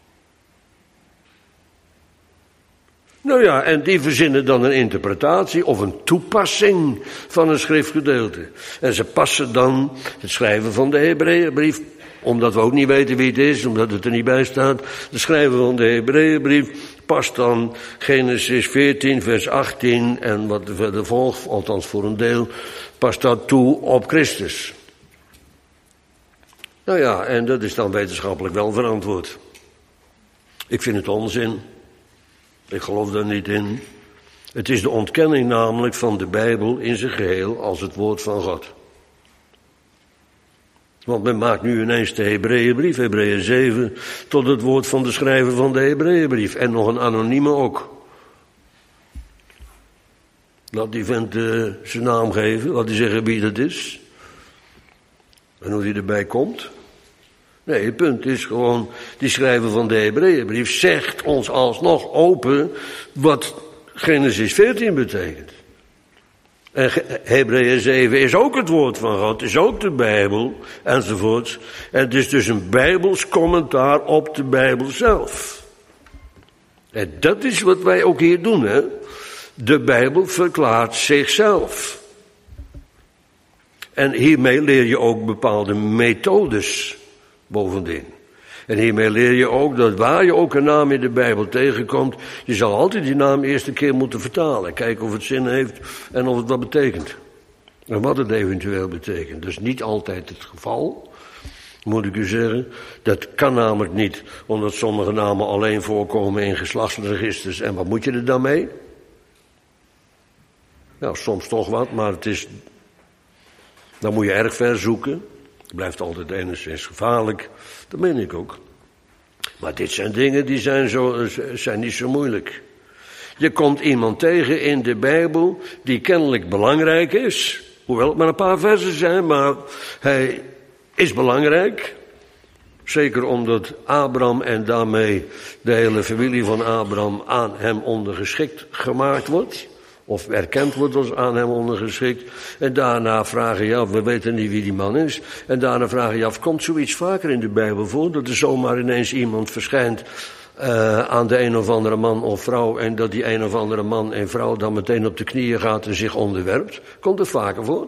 Nou ja, en die verzinnen dan een interpretatie of een toepassing van een schriftgedeelte. En ze passen dan het schrijven van de Hebreeënbrief, omdat we ook niet weten wie het is, omdat het er niet bij staat. De schrijver van de Hebreeënbrief past dan Genesis veertien, vers achttien en wat er verder volgt, althans voor een deel, past dat toe op Christus. Nou ja, en dat is dan wetenschappelijk wel verantwoord. Ik vind het onzin. Ik geloof daar niet in. Het is de ontkenning namelijk van de Bijbel in zijn geheel als het woord van God. Want men maakt nu ineens de Hebreeënbrief, Hebreeën zeven, tot het woord van de schrijver van de Hebreeënbrief. En nog een anonieme ook. Laat die vent uh, zijn naam geven, laat die zeggen wie dat is. En hoe die erbij komt. Nee, het punt is gewoon, die schrijver van de Hebreeënbrief zegt ons alsnog open wat Genesis veertien betekent. En Hebreeën zeven is ook het woord van God, is ook de Bijbel, enzovoort. En het is dus een Bijbels commentaar op de Bijbel zelf. En dat is wat wij ook hier doen, hè. De Bijbel verklaart zichzelf. En hiermee leer je ook bepaalde methodes bovendien. En hiermee leer je ook dat waar je ook een naam in de Bijbel tegenkomt, je zal altijd die naam eerst een keer moeten vertalen. Kijken of het zin heeft en of het wat betekent. En wat het eventueel betekent. Dus niet altijd het geval, moet ik u zeggen. Dat kan namelijk niet, omdat sommige namen alleen voorkomen in geslachtsregisters. En wat moet je er dan mee? Nou, soms toch wat, maar het is, dan moet je erg ver zoeken. Het blijft altijd enigszins gevaarlijk, dat meen ik ook. Maar dit zijn dingen die zijn, zo, zijn niet zo moeilijk. Je komt iemand tegen in de Bijbel die kennelijk belangrijk is. Hoewel het maar een paar versen zijn, maar hij is belangrijk. Zeker omdat Abraham en daarmee de hele familie van Abraham aan hem ondergeschikt gemaakt wordt. Of erkend wordt als aan hem ondergeschikt. En daarna vragen je af, we weten niet wie die man is. En daarna vragen je af, komt zoiets vaker in de Bijbel voor? Dat er zomaar ineens iemand verschijnt uh, aan de een of andere man of vrouw. En dat die een of andere man en vrouw dan meteen op de knieën gaat en zich onderwerpt. Komt het vaker voor?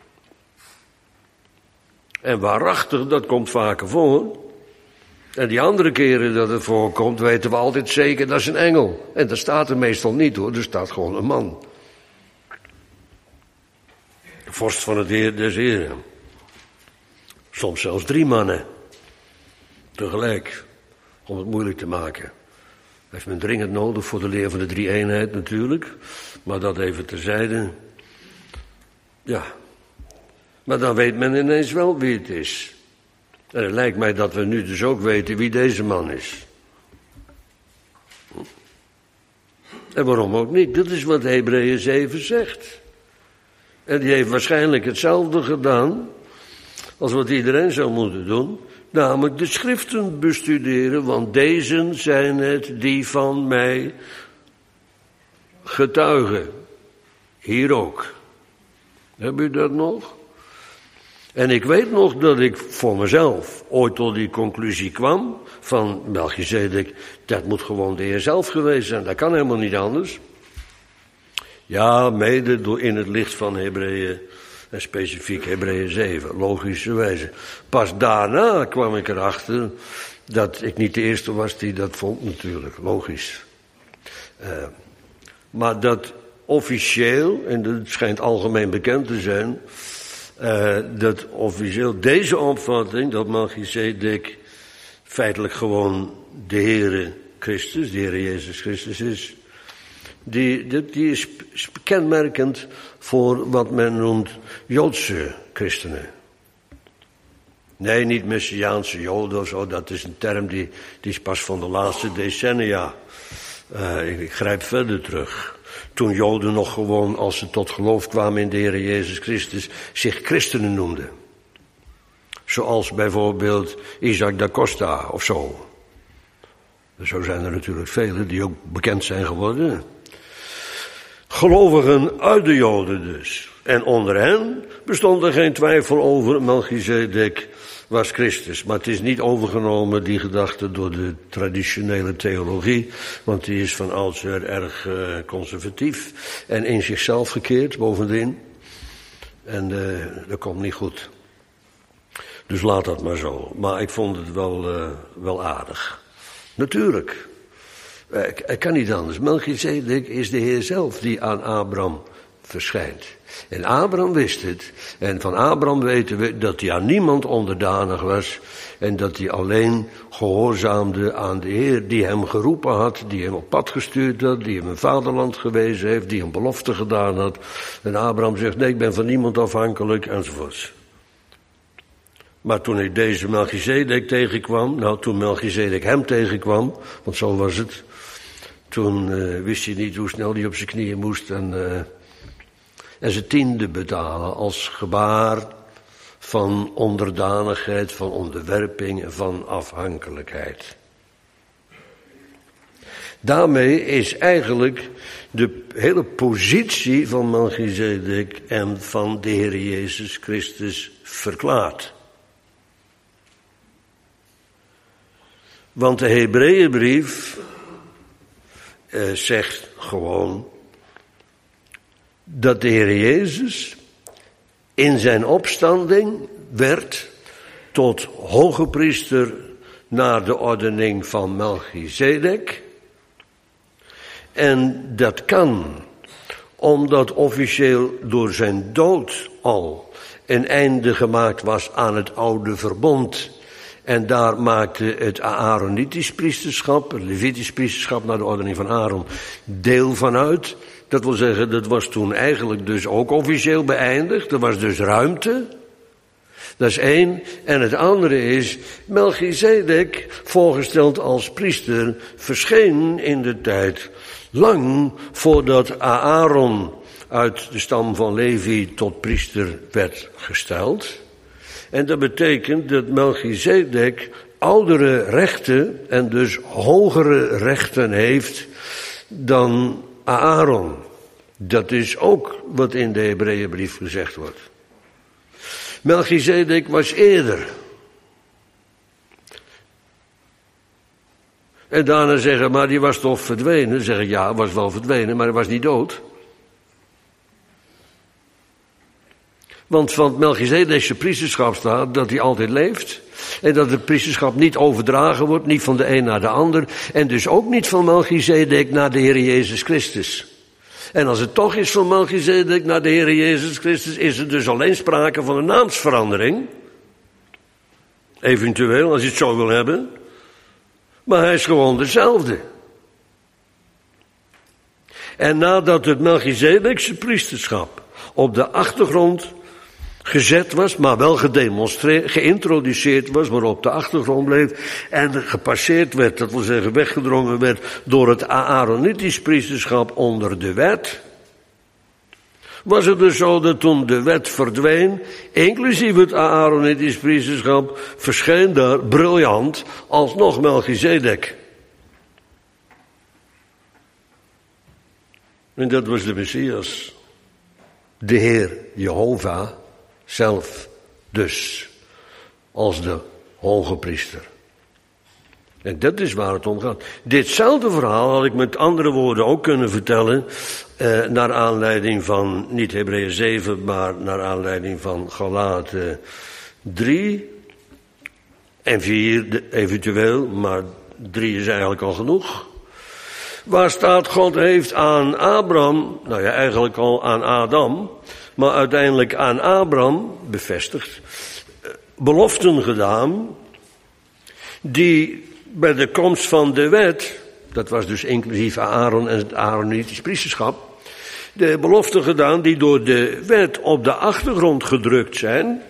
En waarachtig, dat komt vaker voor. En die andere keren dat het voorkomt, weten we altijd zeker, dat is een engel. En dat staat er meestal niet hoor, er staat gewoon een man. De vorst van het Heer des Heren. Soms zelfs drie mannen. Tegelijk. Om het moeilijk te maken. Heeft men dringend nodig voor de leer van de drie-eenheid natuurlijk. Maar dat even terzijde. Ja. Maar dan weet men ineens wel wie het is. En het lijkt mij dat we nu dus ook weten wie deze man is. En waarom ook niet? Dat is wat Hebreeën zeven zegt. En die heeft waarschijnlijk hetzelfde gedaan als wat iedereen zou moeten doen. Namelijk de schriften bestuderen, want deze zijn het die van mij getuigen. Hier ook. Heb u dat nog? En ik weet nog dat ik voor mezelf ooit tot die conclusie kwam van Melchizedek, dat moet gewoon de Heer zelf geweest zijn, dat kan helemaal niet anders. Ja, mede door in het licht van Hebreeën, en specifiek Hebreeën zeven, logischerwijze. Pas daarna kwam ik erachter dat ik niet de eerste was die dat vond, natuurlijk, logisch. Uh, maar dat officieel, en dat schijnt algemeen bekend te zijn, uh, dat officieel deze opvatting, dat Melchizedek feitelijk gewoon de Heere Christus, de Heere Jezus Christus is, die, die, die is kenmerkend voor wat men noemt Joodse christenen. Nee, niet Messiaanse Joden of zo, dat is een term die, die is pas van de laatste decennia. Uh, ik, ik grijp verder terug. Toen Joden nog gewoon, als ze tot geloof kwamen in de Heer Jezus Christus, zich christenen noemden. Zoals bijvoorbeeld Isaac da Costa of zo. Zo zijn er natuurlijk velen die ook bekend zijn geworden. Gelovigen uit de Joden dus. En onder hen bestond er geen twijfel over, Melchizedek was Christus. Maar het is niet overgenomen, die gedachte, door de traditionele theologie. Want die is van oudsher erg uh, conservatief. En in zichzelf gekeerd, bovendien. En uh, dat komt niet goed. Dus laat dat maar zo. Maar ik vond het wel, uh, wel aardig. Natuurlijk. Het kan niet anders. Melchizedek is de Heer zelf die aan Abraham verschijnt. En Abraham wist het. En van Abraham weten we dat hij aan niemand onderdanig was. En dat hij alleen gehoorzaamde aan de Heer die hem geroepen had. Die hem op pad gestuurd had. Die hem een vaderland gewezen heeft. Die een belofte gedaan had. En Abraham zegt, nee, ik ben van niemand afhankelijk. Enzovoorts. Maar toen ik deze Melchizedek tegenkwam. Nou, toen Melchizedek hem tegenkwam. Want zo was het. Toen uh, wist hij niet hoe snel hij op zijn knieën moest en, uh, en zijn tiende betalen als gebaar van onderdanigheid, van onderwerping en van afhankelijkheid. Daarmee is eigenlijk de hele positie van Melchizedek en van de Heer Jezus Christus verklaard. Want de Hebreeënbrief Uh, zegt gewoon dat de Heer Jezus in zijn opstanding werd tot hoge priester naar de ordening van Melchizedek. En dat kan omdat officieel door zijn dood al een einde gemaakt was aan het oude verbond. En daar maakte het Aaronitisch priesterschap, het Levitisch priesterschap naar de ordening van Aaron, deel van uit. Dat wil zeggen, dat was toen eigenlijk dus ook officieel beëindigd. Er was dus ruimte. Dat is één. En het andere is, Melchizedek, voorgesteld als priester, verscheen in de tijd lang voordat Aaron uit de stam van Levi tot priester werd gesteld. En dat betekent dat Melchizedek oudere rechten en dus hogere rechten heeft dan Aaron. Dat is ook wat in de Hebreeënbrief gezegd wordt. Melchizedek was eerder. En daarna zeggen, maar die was toch verdwenen? Dan zeg ik, ja, hij was wel verdwenen, maar hij was niet dood. Want van het Melchizedekse priesterschap staat dat hij altijd leeft. En dat het priesterschap niet overdragen wordt, niet van de een naar de ander. En dus ook niet van Melchizedek naar de Heer Jezus Christus. En als het toch is van Melchizedek naar de Heer Jezus Christus, is er dus alleen sprake van een naamsverandering. Eventueel, als je het zo wil hebben. Maar hij is gewoon dezelfde. En nadat het Melchizedekse priesterschap op de achtergrond gezet was, maar wel gedemonstreerd, geïntroduceerd was, maar op de achtergrond bleef en gepasseerd werd, dat wil zeggen weggedrongen werd door het Aaronitisch priesterschap onder de wet, was het dus zo dat toen de wet verdween, inclusief het Aaronitisch priesterschap, verscheen daar briljant alsnog Melchizedek. En dat was de Messias, de Heer Jehovah zelf dus, als de hoge priester. En dat is waar het om gaat. Ditzelfde verhaal had ik met andere woorden ook kunnen vertellen, eh, naar aanleiding van, niet Hebreeën zeven, maar naar aanleiding van Galaten drie en vier eventueel, maar drie is eigenlijk al genoeg. Waar staat, God heeft aan Abraham, nou ja eigenlijk al aan Adam, maar uiteindelijk aan Abraham bevestigd, beloften gedaan, die bij de komst van de wet, dat was dus inclusief Aaron en het Aaronitisch priesterschap, de beloften gedaan die door de wet op de achtergrond gedrukt zijn.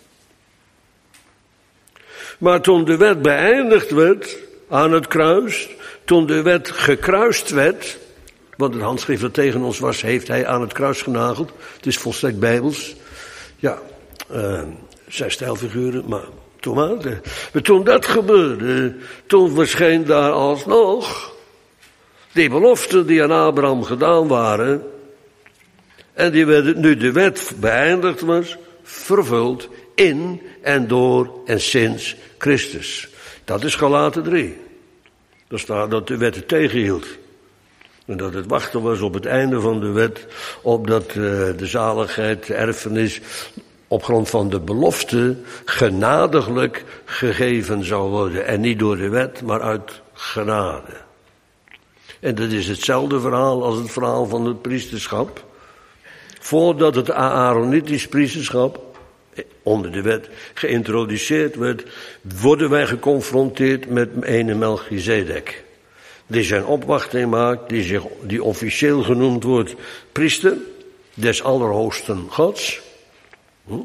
Maar toen de wet beëindigd werd aan het kruis, toen de wet gekruist werd, want het handschrift dat tegen ons was, heeft hij aan het kruis genageld. Het is volstrekt bijbels. Ja, uh, zij stijlfiguren, maar toen maar. Maar toen dat gebeurde, toen verscheen daar alsnog die beloften die aan Abraham gedaan waren, en die werden, nu de wet beëindigd was, vervuld in en door en sinds Christus. Dat is Galaten drie. Daar staat dat de wet het tegenhield. En dat het wachten was op het einde van de wet, opdat uh, de zaligheid, de erfenis, op grond van de belofte, genadiglijk gegeven zou worden. En niet door de wet, maar uit genade. En dat is hetzelfde verhaal als het verhaal van het priesterschap. Voordat het Aaronitisch priesterschap onder de wet geïntroduceerd werd, worden wij geconfronteerd met ene Melchizedek, die zijn opwachting maakt, die, zich, die officieel genoemd wordt priester des Allerhoogsten Gods. Hm?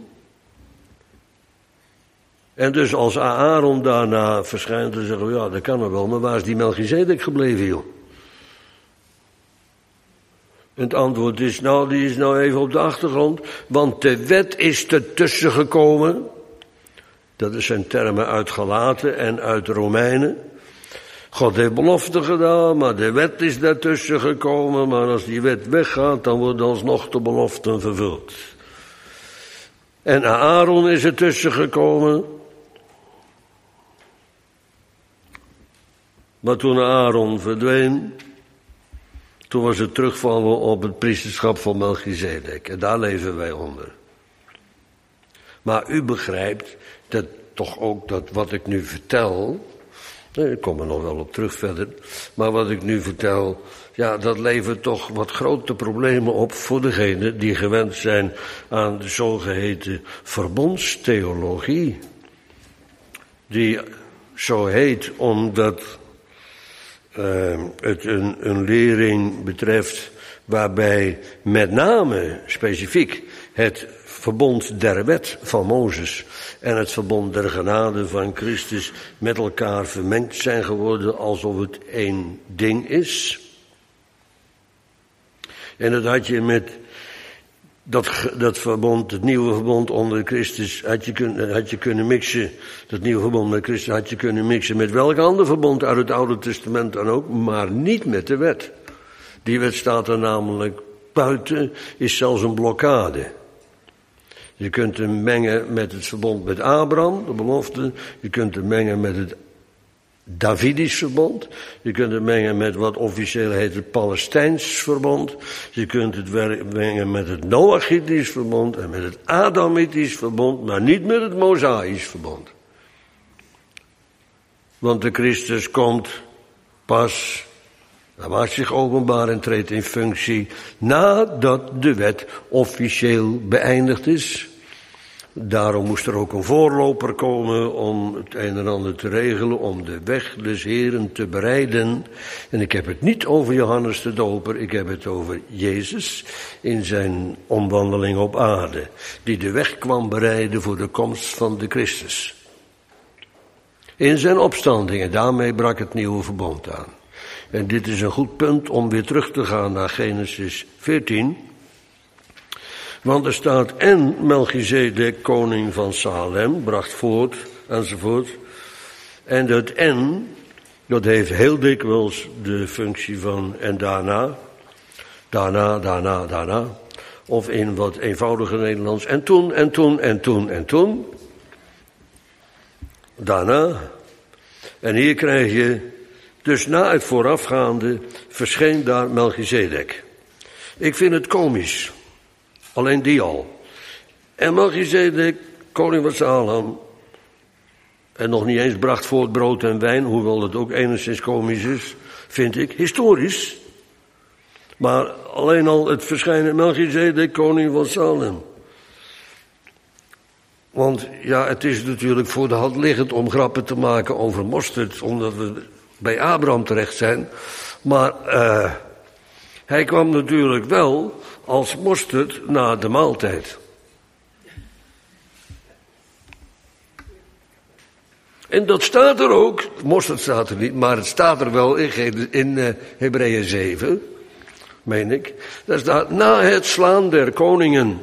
En dus als Aaron daarna verschijnt, dan zeggen we, ja, dat kan er wel, maar waar is die Melchizedek gebleven, joh? En het antwoord is, nou, die is nou even op de achtergrond, want de wet is ertussen gekomen. Dat zijn termen uit Galaten en uit Romeinen. God heeft beloften gedaan, maar de wet is daartussen gekomen. Maar als die wet weggaat, dan worden alsnog de beloften vervuld. En Aaron is ertussen gekomen. Maar toen Aaron verdween, toen was het terugvallen op het priesterschap van Melchizedek. En daar leven wij onder. Maar u begrijpt dat toch ook dat wat ik nu vertel, ik kom er nog wel op terug verder, maar wat ik nu vertel, ja, dat levert toch wat grote problemen op voor degenen die gewend zijn aan de zogeheten verbondstheologie. Die zo heet omdat uh, het een, een lering betreft waarbij met name specifiek het verbond der wet van Mozes en het verbond der genade van Christus met elkaar vermengd zijn geworden alsof het één ding is. En dat had je met dat, dat verbond, het nieuwe verbond onder Christus, had je, kun, had je kunnen mixen, dat nieuwe verbond met Christus had je kunnen mixen met welk ander verbond uit het Oude Testament dan ook, maar niet met de wet. Die wet staat er namelijk buiten, is zelfs een blokkade. Je kunt hem mengen met het verbond met Abraham, de belofte. Je kunt hem mengen met het Davidisch verbond. Je kunt het mengen met wat officieel heet het Palestijns verbond. Je kunt het mengen met het Noachitisch verbond en met het Adamitisch verbond, maar niet met het Mosaïsch verbond. Want de Christus komt pas, hij maakt zich openbaar en treedt in functie nadat de wet officieel beëindigd is. Daarom moest er ook een voorloper komen om het een en ander te regelen, om de weg des Heren te bereiden. En ik heb het niet over Johannes de Doper, ik heb het over Jezus in zijn omwandeling op aarde, die de weg kwam bereiden voor de komst van de Christus. In zijn opstanding, en daarmee brak het nieuwe verbond aan. En dit is een goed punt om weer terug te gaan naar Genesis veertien. Want er staat, en Melchizedek, koning van Salem, bracht voort, enzovoort. En dat en, dat heeft heel dikwijls de functie van en daarna, daarna, daarna, daarna. Of in wat eenvoudiger Nederlands, en toen, en toen, en toen, en toen. Daarna. En hier krijg je, dus na het voorafgaande, verscheen daar Melchizedek. Ik vind het komisch. Alleen die al. En Melchizedek, koning van Salem, en nog niet eens bracht voort brood en wijn, hoewel het ook enigszins komisch is, vind ik, historisch. Maar alleen al het verschijnen Melchizedek, koning van Salem. Want ja, het is natuurlijk voor de hand liggend om grappen te maken over mosterd, omdat we bij Abraham terecht zijn. Maar uh, hij kwam natuurlijk wel als mosterd na de maaltijd. En dat staat er ook, mosterd staat er niet, maar het staat er wel in, in uh, Hebreeën zeven, meen ik. Daar staat, na het slaan der koningen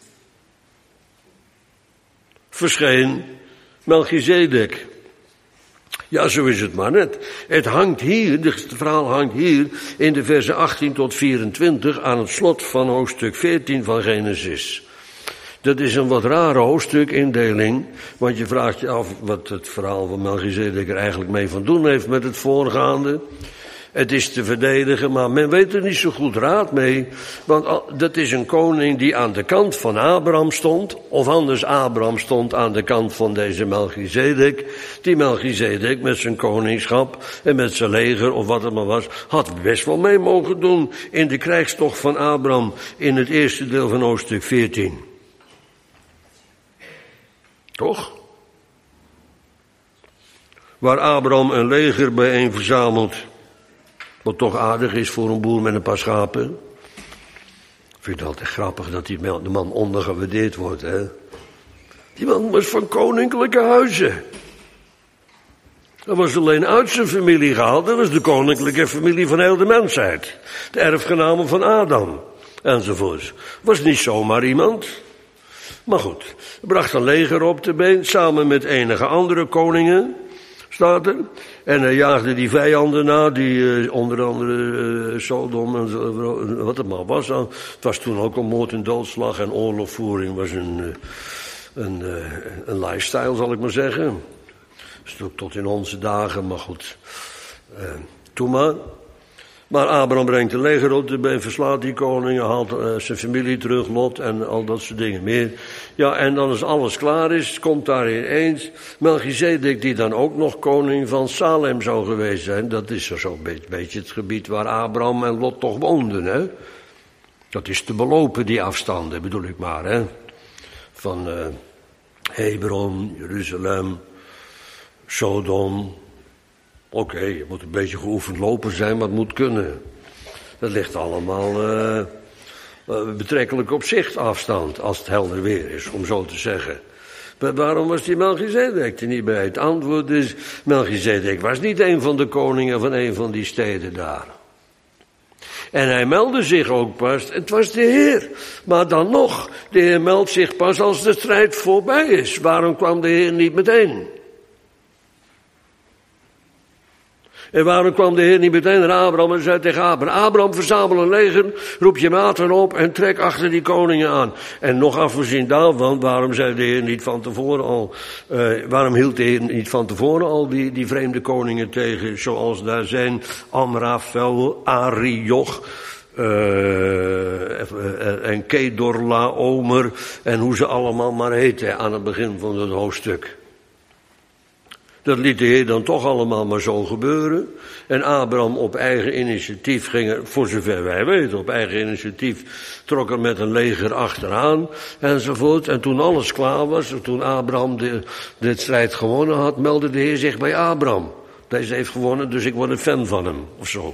verscheen Melchizedek. Ja, zo is het maar net. Het hangt hier, het verhaal hangt hier in de versen achttien tot vierentwintig aan het slot van hoofdstuk veertien van Genesis. Dat is een wat rare hoofdstukindeling, want je vraagt je af wat het verhaal van Melchizedek er eigenlijk mee van doen heeft met het voorgaande. Het is te verdedigen, maar men weet er niet zo goed raad mee. Want dat is een koning die aan de kant van Abraham stond. Of anders, Abraham stond aan de kant van deze Melchizedek. Die Melchizedek met zijn koningschap en met zijn leger of wat het maar was, had best wel mee mogen doen in de krijgstocht van Abraham in het eerste deel van hoofdstuk veertien. Toch? Waar Abraham een leger bijeen verzamelt. Wat toch aardig is voor een boer met een paar schapen. Ik vind het altijd grappig dat die de man ondergewaardeerd wordt, hè. Die man was van koninklijke huizen. Dat was alleen uit zijn familie gehaald. Dat was de koninklijke familie van heel de mensheid. De erfgenamen van Adam. Enzovoort. Was niet zomaar iemand. Maar goed. Hij bracht een leger op de been. Samen met enige andere koningen. Staat er. En hij jaagde die vijanden na, die uh, onder andere uh, Sodom en zo, wat het maar was. Het was toen ook een moord en doodslag en oorlogvoering was een, uh, een, uh, een lifestyle, zal ik maar zeggen. Dus tot in onze dagen, maar goed. Uh, toen maar. Maar Abraham brengt een leger op de been, verslaat die koningen, haalt uh, zijn familie terug, Lot en al dat soort dingen meer. Ja, en dan als alles klaar is, komt daar ineens Melchizedek, die dan ook nog koning van Salem zou geweest zijn. Dat is zo'n beetje, beetje het gebied waar Abraham en Lot toch woonden, hè. Dat is te belopen, die afstanden, bedoel ik maar, hè. Van uh, Hebron, Jeruzalem, Sodom. Oké, okay, je moet een beetje geoefend lopen zijn, maar het moet kunnen. Dat ligt allemaal uh, betrekkelijk op zichtafstand, als het helder weer is, om zo te zeggen. Maar waarom was die Melchizedek er niet bij? Het antwoord is, Melchizedek was niet een van de koningen van een van die steden daar. En hij meldde zich ook pas, het was de Heer. Maar dan nog, de Heer meldt zich pas als de strijd voorbij is. Waarom kwam de Heer niet meteen? En waarom kwam de Heer niet meteen naar Abraham en zei tegen Abraham, Abraham, verzamel een leger, roep je maten op en trek achter die koningen aan. En nog afgezien daarvan, waarom zei de Heer niet van tevoren al, uh, waarom hield de Heer niet van tevoren al die, die vreemde koningen tegen, zoals daar zijn, Amrafel, Arioch, uh, en Kedorlaomer, en hoe ze allemaal maar heten aan het begin van het hoofdstuk. Dat liet de Heer dan toch allemaal maar zo gebeuren. En Abraham op eigen initiatief ging er, voor zover wij weten, op eigen initiatief trok er met een leger achteraan enzovoort. En toen alles klaar was, en toen Abraham de, de strijd gewonnen had, meldde de Heer zich bij Abraham. Deze heeft gewonnen, dus ik word een fan van hem, of zo.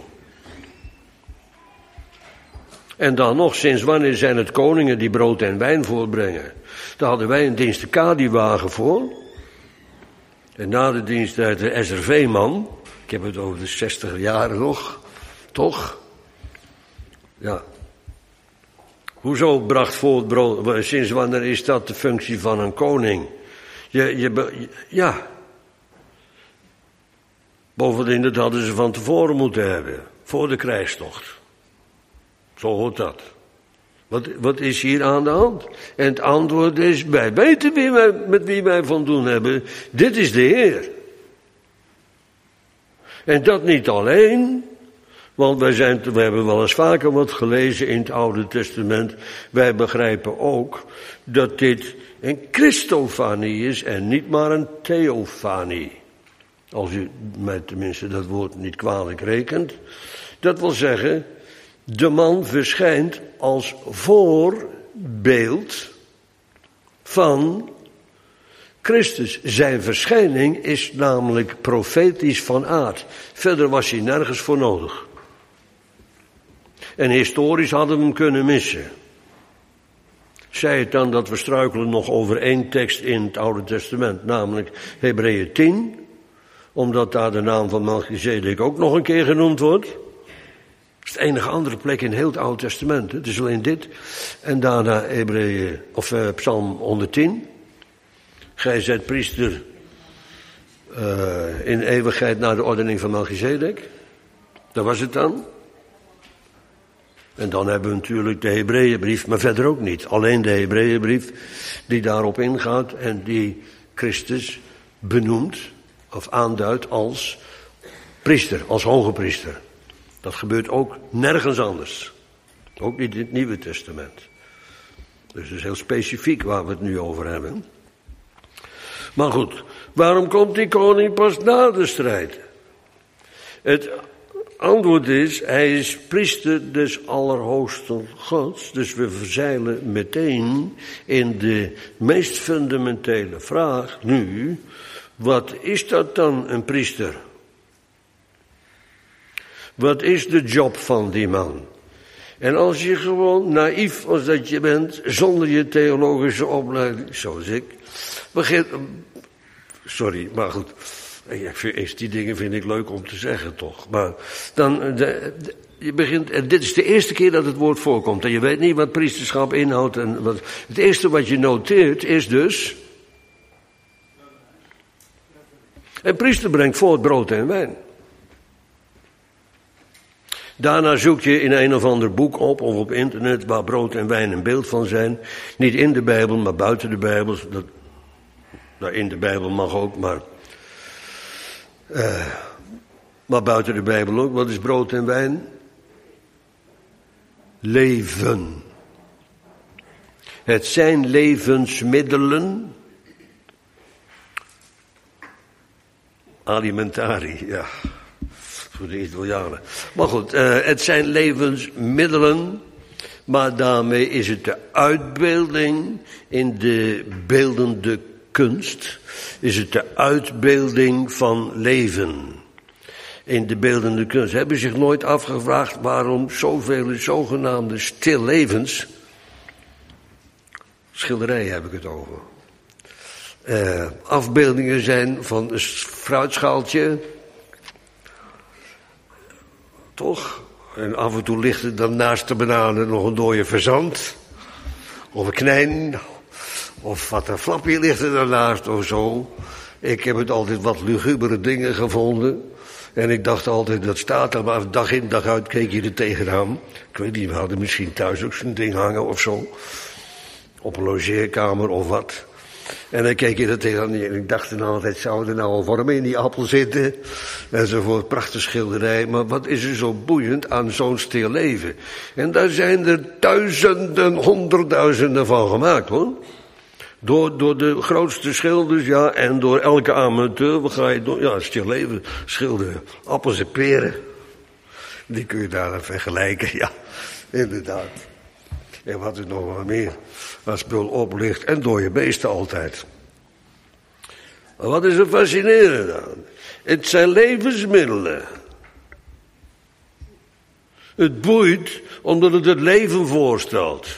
En dan nog, sinds wanneer zijn het koningen die brood en wijn voorbrengen? Daar hadden wij een dienstenkadiewagen voor. En na de dienst uit de S R V-man, ik heb het over de zestiger jaren nog, toch? Ja. Hoezo bracht voor het brood, sinds wanneer is dat de functie van een koning? Je, je, ja. Bovendien, dat hadden ze van tevoren moeten hebben, voor de krijgstocht. Zo hoort dat. Wat, wat is hier aan de hand? En het antwoord is, wij weten wie wij, met wie wij van doen hebben. Dit is de Heer. En dat niet alleen, want wij, zijn, wij hebben wel eens vaker wat gelezen in het Oude Testament. Wij begrijpen ook dat dit een Christofanie is en niet maar een theofanie. Als u mij tenminste dat woord niet kwalijk rekent. Dat wil zeggen, de man verschijnt als voorbeeld van Christus. Zijn verschijning is namelijk profetisch van aard. Verder was hij nergens voor nodig. En historisch hadden we hem kunnen missen. Zij het dan dat we struikelen nog over één tekst in het Oude Testament, namelijk Hebreeën tien, omdat daar de naam van Melchizedek ook nog een keer genoemd wordt. Dat is de enige andere plek in heel het Oude Testament. Het is alleen dit. En daarna Hebreeën, of uh, Psalm honderdtien. Gij zijt priester uh, in eeuwigheid naar de ordening van Melchizedek. Dat was het dan. En dan hebben we natuurlijk de Hebreeënbrief, maar verder ook niet. Alleen de Hebreeënbrief die daarop ingaat en die Christus benoemt of aanduidt als priester, als hoge priester. Dat gebeurt ook nergens anders. Ook niet in het Nieuwe Testament. Dus het is heel specifiek waar we het nu over hebben. Maar goed, waarom komt die koning pas na de strijd? Het antwoord is, hij is priester des Allerhoogste Gods. Dus we verzeilen meteen in de meest fundamentele vraag nu, wat is dat dan, een priester? Wat is de job van die man? En als je gewoon naïef als dat je bent, zonder je theologische opleiding, zoals ik, begint, sorry, maar goed, die dingen vind ik leuk om te zeggen toch, maar dan, de, de, je begint, en dit is de eerste keer dat het woord voorkomt, en je weet niet wat priesterschap inhoudt, en wat, het eerste wat je noteert is dus, een priester brengt voort brood en wijn. Daarna zoek je in een of ander boek op of op internet waar brood en wijn een beeld van zijn. Niet in de Bijbel, maar buiten de Bijbel. Dat, nou, in de Bijbel mag ook, maar, uh, maar buiten de Bijbel ook. Wat is brood en wijn? Leven. Het zijn levensmiddelen. Alimentari, ja. Voor de Italianen. Maar goed, uh, het zijn levensmiddelen, maar daarmee is het de uitbeelding in de beeldende kunst, is het de uitbeelding van leven. In de beeldende kunst. Hebben zich nooit afgevraagd waarom zoveel zogenaamde stillevens, schilderijen heb ik het over, uh, afbeeldingen zijn van een fruitschaaltje, toch? En af en toe ligt er dan naast de bananen nog een dode fazant. Of een knijn. Of wat een flapje ligt er daarnaast of zo. Ik heb het altijd wat lugubere dingen gevonden. En ik dacht altijd, dat staat er, maar dag in dag uit keek je er tegenaan. Ik weet niet, we hadden misschien thuis ook zo'n ding hangen of zo. Op een logeerkamer of wat. En dan keek je er tegenaan en ik dacht dan altijd, zou er nou een worm in die appel zitten? Enzovoort, prachtige schilderij. Maar wat is er zo boeiend aan zo'n stil leven? En daar zijn er duizenden, honderdduizenden van gemaakt, hoor. Door, door de grootste schilders, ja, en door elke amateur. Wat ga je doen? Ja, stil leven schilderen. Appels en peren. Die kun je daar vergelijken, ja, inderdaad. En wat is nog wel meer? Als spul oplicht en door je beesten altijd. Maar wat is er fascinerend aan? Het zijn levensmiddelen. Het boeit omdat het het leven voorstelt.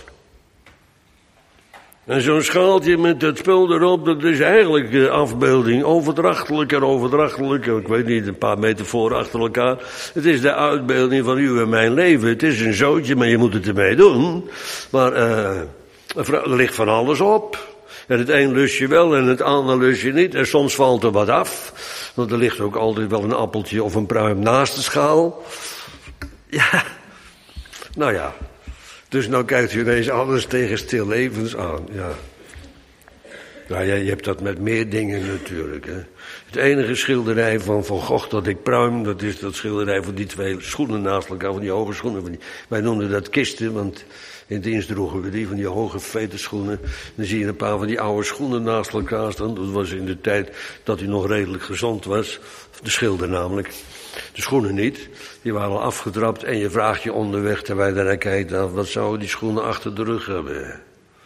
En zo'n schaaltje met het spul erop, dat is eigenlijk de afbeelding, overdrachtelijk en overdrachtelijk, ik weet niet, een paar metaforen achter elkaar. Het is de uitbeelding van uw en mijn leven. Het is een zootje, maar je moet het ermee doen. Maar uh, er ligt van alles op. En het een lust je wel en het andere lust je niet. En soms valt er wat af. Want er ligt ook altijd wel een appeltje of een pruim naast de schaal. Ja, nou ja. Dus nou kijkt u ineens alles tegen stillevens aan, ja. Nou ja, je hebt dat met meer dingen natuurlijk, hè. Het enige schilderij van Van Gogh dat ik pruim, dat is dat schilderij van die twee schoenen naast elkaar, van die hoge schoenen. Van die, wij noemden dat kisten, want in dienst droegen we die, van die hoge vete schoenen. Dan zie je een paar van die oude schoenen naast elkaar staan. Dat was in de tijd dat hij nog redelijk gezond was. De schilder namelijk. De schoenen niet. Die waren al afgetrapt en je vraagt je onderweg terwijl je naar kijkt af, wat zouden die schoenen achter de rug hebben?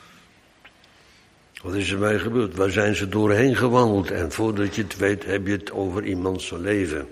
Wat is er mij gebeurd? Waar zijn ze doorheen gewandeld? En voordat je het weet heb je het over iemands leven.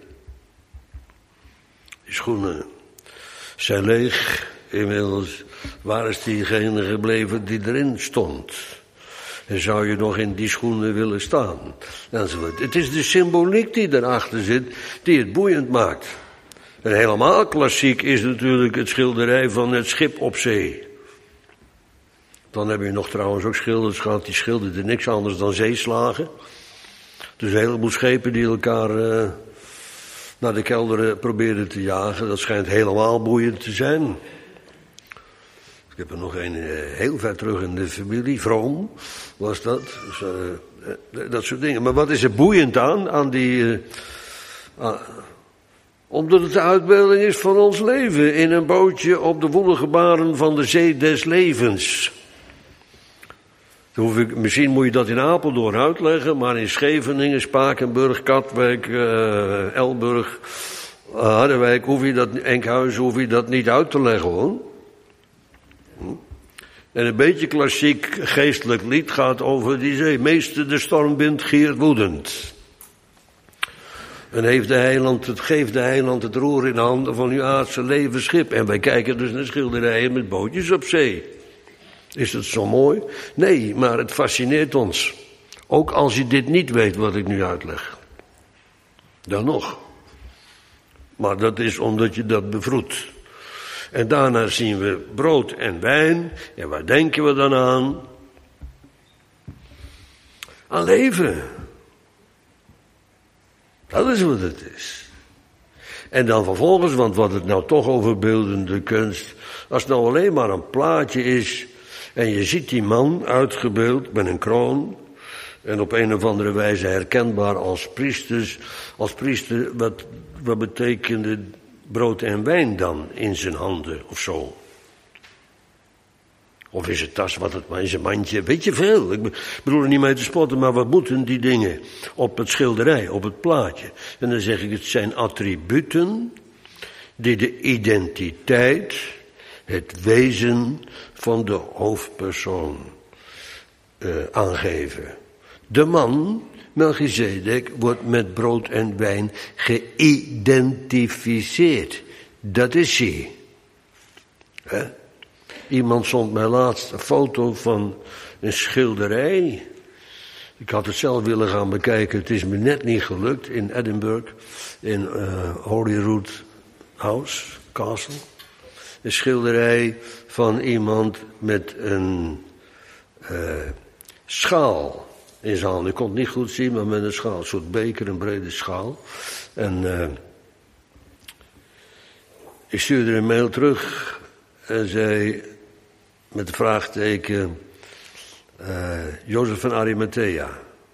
Die schoenen zijn leeg inmiddels. Waar is diegene gebleven die erin stond? En zou je nog in die schoenen willen staan? Enzovoort. Het is de symboliek die erachter zit, die het boeiend maakt. En helemaal klassiek is natuurlijk het schilderij van het schip op zee. Dan heb je nog trouwens ook schilders gehad, die schilderden niks anders dan zeeslagen. Dus een heleboel schepen die elkaar uh, naar de kelder probeerden te jagen. Dat schijnt helemaal boeiend te zijn. Ik heb er nog een uh, heel ver terug in de familie, Vroom was dat. Dus, uh, dat soort dingen. Maar wat is er boeiend aan, aan die... Uh, uh, omdat het de uitbeelding is van ons leven in een bootje op de woelige baren van de zee des levens. Dan hoef ik, misschien moet je dat in Apeldoorn uitleggen, maar in Scheveningen, Spakenburg, Katwijk, uh, Elburg, uh, Harderwijk, hoef je dat, Enkhuizen, hoef je dat niet uit te leggen hoor. Hm? En een beetje klassiek geestelijk lied gaat over die zee. Meester de stormwind giert woedend. En heeft de heiland het, geeft de heiland het roer in de handen van uw aardse levensschip. En wij kijken dus naar schilderijen met bootjes op zee. Is dat zo mooi? Nee, maar het fascineert ons. Ook als je dit niet weet wat ik nu uitleg. Dan nog. Maar dat is omdat je dat bevroedt. En daarna zien we brood en wijn. En waar denken we dan aan? Aan leven. Dat is wat het is. En dan vervolgens, want wat het nou toch over beeldende kunst. Als het nou alleen maar een plaatje is. En je ziet die man uitgebeeld met een kroon. En op een of andere wijze herkenbaar als priesters. Als priester, wat, wat betekende brood en wijn dan in zijn handen of zo? Of is het tas, wat het maar in zijn mandje, weet je veel. Ik bedoel er niet mee te spotten, maar wat moeten die dingen op het schilderij, op het plaatje? En dan zeg ik, het zijn attributen die de identiteit, het wezen van de hoofdpersoon uh, aangeven. De man, Melchizedek, wordt met brood en wijn geïdentificeerd. Dat is hij. Hè? Iemand zond mij laatst een foto van een schilderij. Ik had het zelf willen gaan bekijken. Het is me net niet gelukt in Edinburgh. In uh, Holyrood House, Castle. Een schilderij van iemand met een uh, schaal in zijn hand. Ik kon het niet goed zien, maar met een schaal. Een soort beker, een brede schaal. En uh, ik stuurde een mail terug en zei met de vraagteken uh, Jozef van Arimathea.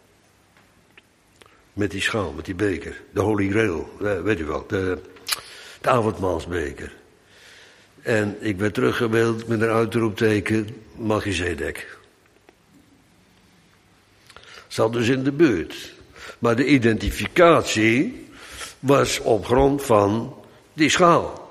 Met die schaal, met die beker. De Holy Grail, uh, weet u wel. De, de avondmaalsbeker. En ik werd teruggebeld met een uitroepteken Melchizedek. Zat dus in de buurt. Maar de identificatie was op grond van die schaal.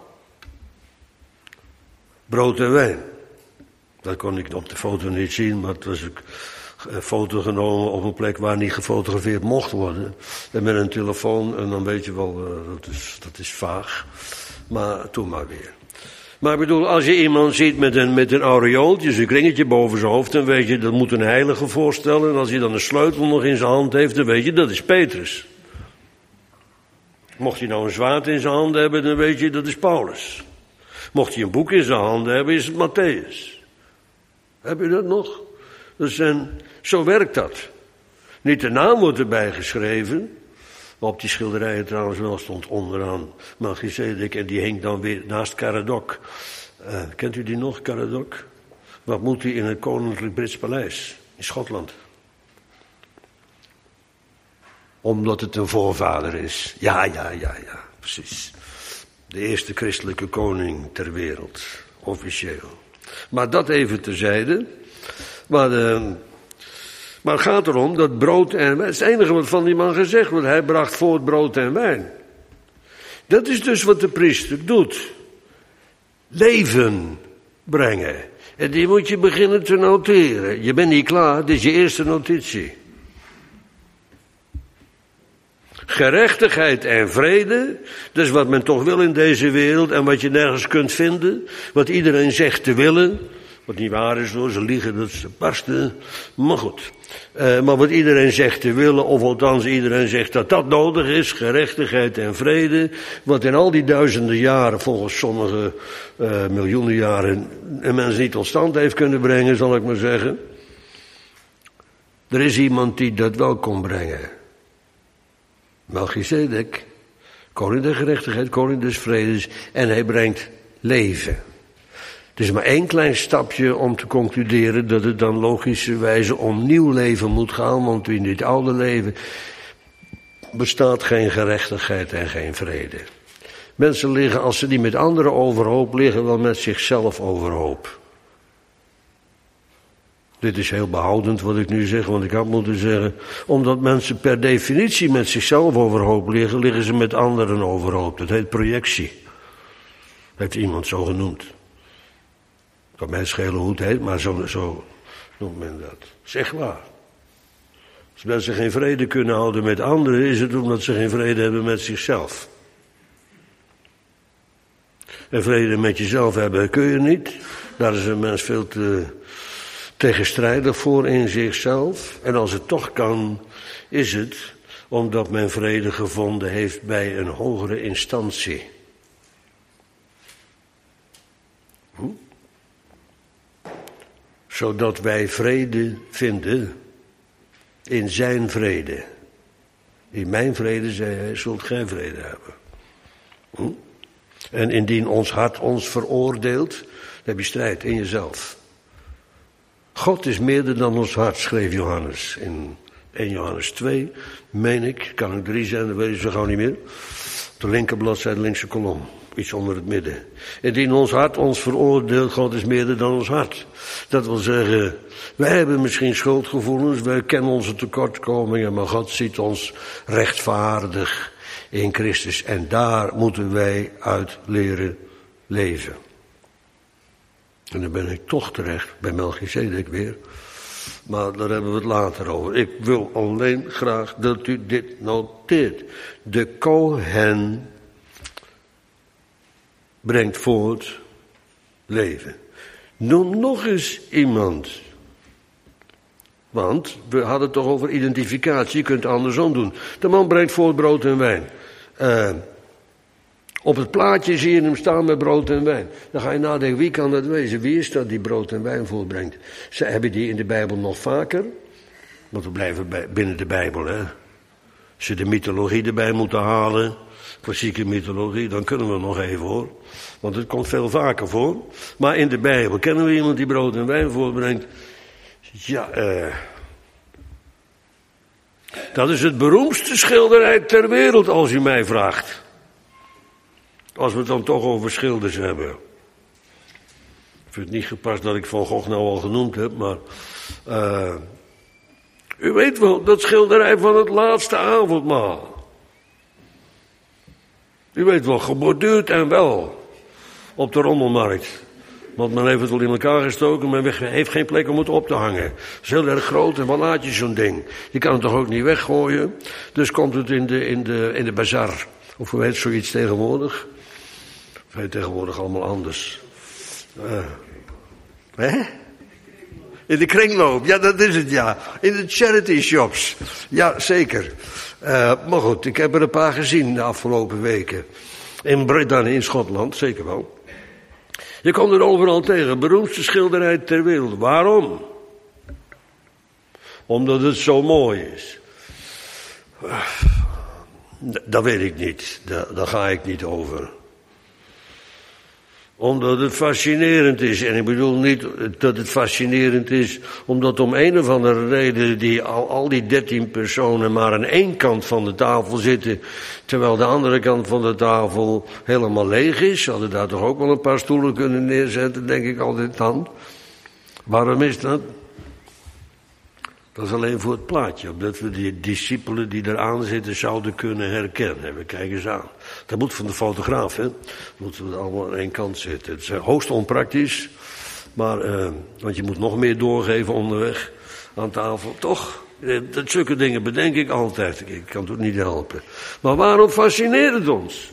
Brood en wijn. Dat kon ik op de foto niet zien, maar het was ook een foto genomen op een plek waar niet gefotografeerd mocht worden. En met een telefoon, en dan weet je wel, uh, dat, is, dat is vaag. Maar toen maar weer. Maar ik bedoel, als je iemand ziet met een, met een aureooltje, een kringetje boven zijn hoofd, dan weet je, dat moet een heilige voorstellen. En als hij dan een sleutel nog in zijn hand heeft, dan weet je, dat is Petrus. Mocht hij nou een zwaard in zijn hand hebben, dan weet je, dat is Paulus. Mocht hij een boek in zijn hand hebben, is het Matthäus. Heb je dat nog? Dus en, zo werkt dat. Niet de naam wordt erbij geschreven. Maar op die schilderijen trouwens wel stond onderaan Melchizedek. En die hing dan weer naast Caradok. Uh, kent u die nog, Caradok? Wat moet hij in het Koninklijk Brits Paleis in Schotland? Omdat het een voorvader is. Ja, ja, ja, ja, precies. De eerste christelijke koning ter wereld. Officieel. Maar dat even terzijde. Maar, uh, maar het gaat erom dat brood en wijn... Het is het enige wat van die man gezegd wordt. Hij bracht voort brood en wijn. Dat is dus wat de priester doet. Leven brengen. En die moet je beginnen te noteren. Je bent niet klaar, dit is je eerste notitie. Gerechtigheid en vrede, dat is wat men toch wil in deze wereld en wat je nergens kunt vinden. Wat iedereen zegt te willen, wat niet waar is hoor, ze liegen dat ze barsten, maar goed. Uh, maar wat iedereen zegt te willen, of althans iedereen zegt dat dat nodig is, gerechtigheid en vrede, wat in al die duizenden jaren, volgens sommige uh, miljoenen jaren, een mens niet tot stand heeft kunnen brengen, zal ik maar zeggen. Er is iemand die dat wel kon brengen. Melchizedek, koning der gerechtigheid, koning des vredes, en hij brengt leven. Het is maar één klein stapje om te concluderen dat het dan logischerwijze om nieuw leven moet gaan, want in dit oude leven bestaat geen gerechtigheid en geen vrede. Mensen liggen, als ze niet met anderen overhoop, liggen wel met zichzelf overhoop. Dit is heel behoudend wat ik nu zeg, want ik had moeten zeggen, omdat mensen per definitie met zichzelf overhoop liggen, liggen ze met anderen overhoop. Dat heet projectie. Heeft iemand zo genoemd. Kan mij schelen hoe het heet, maar zo, zo noemt men dat. Dat is echt waar. Als mensen geen vrede kunnen houden met anderen, is het omdat ze geen vrede hebben met zichzelf. En vrede met jezelf hebben kun je niet. Daar is een mens veel te tegenstrijdig voor in zichzelf. En als het toch kan, is het omdat men vrede gevonden heeft bij een hogere instantie. Hm? Zodat wij vrede vinden in zijn vrede. In mijn vrede, zei hij, zult gij vrede hebben. Hm? En indien ons hart ons veroordeelt, dan heb je strijd in jezelf. God is meerder dan ons hart, schreef Johannes in eerste Johannes twee, meen ik, kan ook drie zijn, dat weet ik zo gauw niet meer. Op de linkerbladzijde, linkse kolom, iets onder het midden. Indien ons hart ons veroordeelt, God is meerder dan ons hart. Dat wil zeggen, wij hebben misschien schuldgevoelens, wij kennen onze tekortkomingen, maar God ziet ons rechtvaardig in Christus. En daar moeten wij uit leren leven. En dan ben ik toch terecht bij Melchizedek weer. Maar daar hebben we het later over. Ik wil alleen graag dat u dit noteert. De Kohen brengt voort leven. Noem nog eens iemand. Want we hadden het toch over identificatie. Je kunt het andersom doen. De man brengt voort brood en wijn. Uh, Op het plaatje zie je hem staan met brood en wijn. Dan ga je nadenken, wie kan dat wezen? Wie is dat die brood en wijn voortbrengt? Ze hebben die in de Bijbel nog vaker. Want we blijven bij, binnen de Bijbel, hè. Als je de mythologie erbij moet halen, klassieke mythologie, dan kunnen we nog even hoor. Want het komt veel vaker voor. Maar in de Bijbel kennen we iemand die brood en wijn voortbrengt. Ja, eh... dat is het beroemdste schilderij ter wereld, als u mij vraagt. Als we het dan toch over schilders hebben. Ik vind het niet gepast dat ik Van Gogh nou al genoemd heb, maar uh, U weet wel, dat schilderij van het laatste avondmaal. U weet wel, geborduurd en wel. Op de rommelmarkt. Want men heeft het wel in elkaar gestoken, men heeft geen plek om het op te hangen. Het is heel erg groot en wat laat je zo'n ding? Je kan het toch ook niet weggooien? Dus komt het in de, in de, in de bazar. Of hoe heet zoiets tegenwoordig? Of heet tegenwoordig allemaal anders? Uh, hè? In de kringloop, ja dat is het ja. In de charity shops. Ja, zeker. Uh, maar goed, ik heb er een paar gezien de afgelopen weken. In Brittannië, in Schotland, zeker wel. Je komt er overal tegen. Beroemdste schilderij ter wereld. Waarom? Omdat het zo mooi is. Dat weet ik niet. Daar, daar ga ik niet over. Omdat het fascinerend is. En ik bedoel niet dat het fascinerend is omdat om een of andere reden die al, al die dertien personen maar aan één kant van de tafel zitten, terwijl de andere kant van de tafel helemaal leeg is. Ze hadden daar toch ook wel een paar stoelen kunnen neerzetten, denk ik altijd dan. Waarom is dat? Dat is alleen voor het plaatje, opdat we die discipelen die eraan zitten zouden kunnen herkennen. We kijken eens aan. Dat moet van de fotograaf, hè. Moeten we allemaal aan één kant zitten. Het is hoogst onpraktisch, maar, uh, want je moet nog meer doorgeven onderweg aan tafel. Toch? Dat zulke dingen bedenk ik altijd. Ik kan het ook niet helpen. Maar waarom fascineert het ons?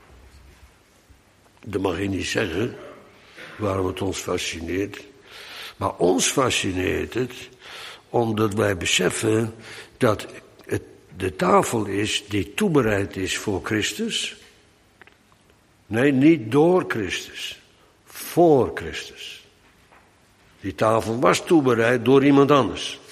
Dat mag je niet zeggen, waarom het ons fascineert. Maar ons fascineert het omdat wij beseffen dat het de tafel is die toebereid is voor Christus. Nee, niet door Christus. Voor Christus. Die tafel was toebereid door iemand anders.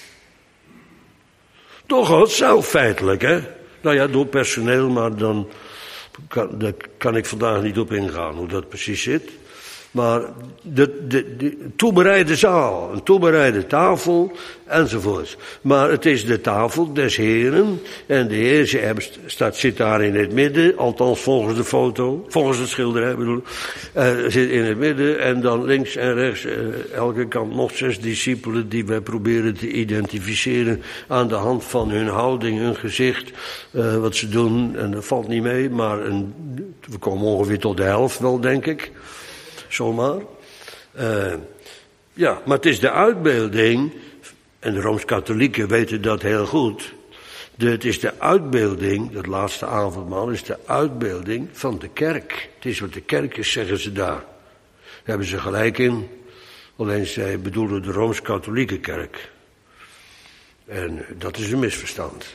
Door God zelf feitelijk, hè. Nou ja, door personeel, maar dan kan, daar kan ik vandaag niet op ingaan hoe dat precies zit. Maar de, de, de toebereide zaal, een toebereide tafel enzovoort. Maar het is de tafel des Heren en de Heer staat, zit daar in het midden, althans volgens de foto, volgens het schilderij bedoel uh, zit in het midden en dan links en rechts, uh, elke kant nog zes discipelen die wij proberen te identificeren aan de hand van hun houding, hun gezicht, uh, wat ze doen. En dat valt niet mee, maar een, we komen ongeveer tot de helft wel, denk ik. Zomaar. Uh, ja, maar het is de uitbeelding, en de Rooms-Katholieken weten dat heel goed. De, het is de uitbeelding, dat laatste avondmaal is de uitbeelding van de kerk. Het is wat de kerk is, zeggen ze daar. Daar hebben ze gelijk in. Alleen zij bedoelen de Rooms-Katholieke kerk. En dat is een misverstand.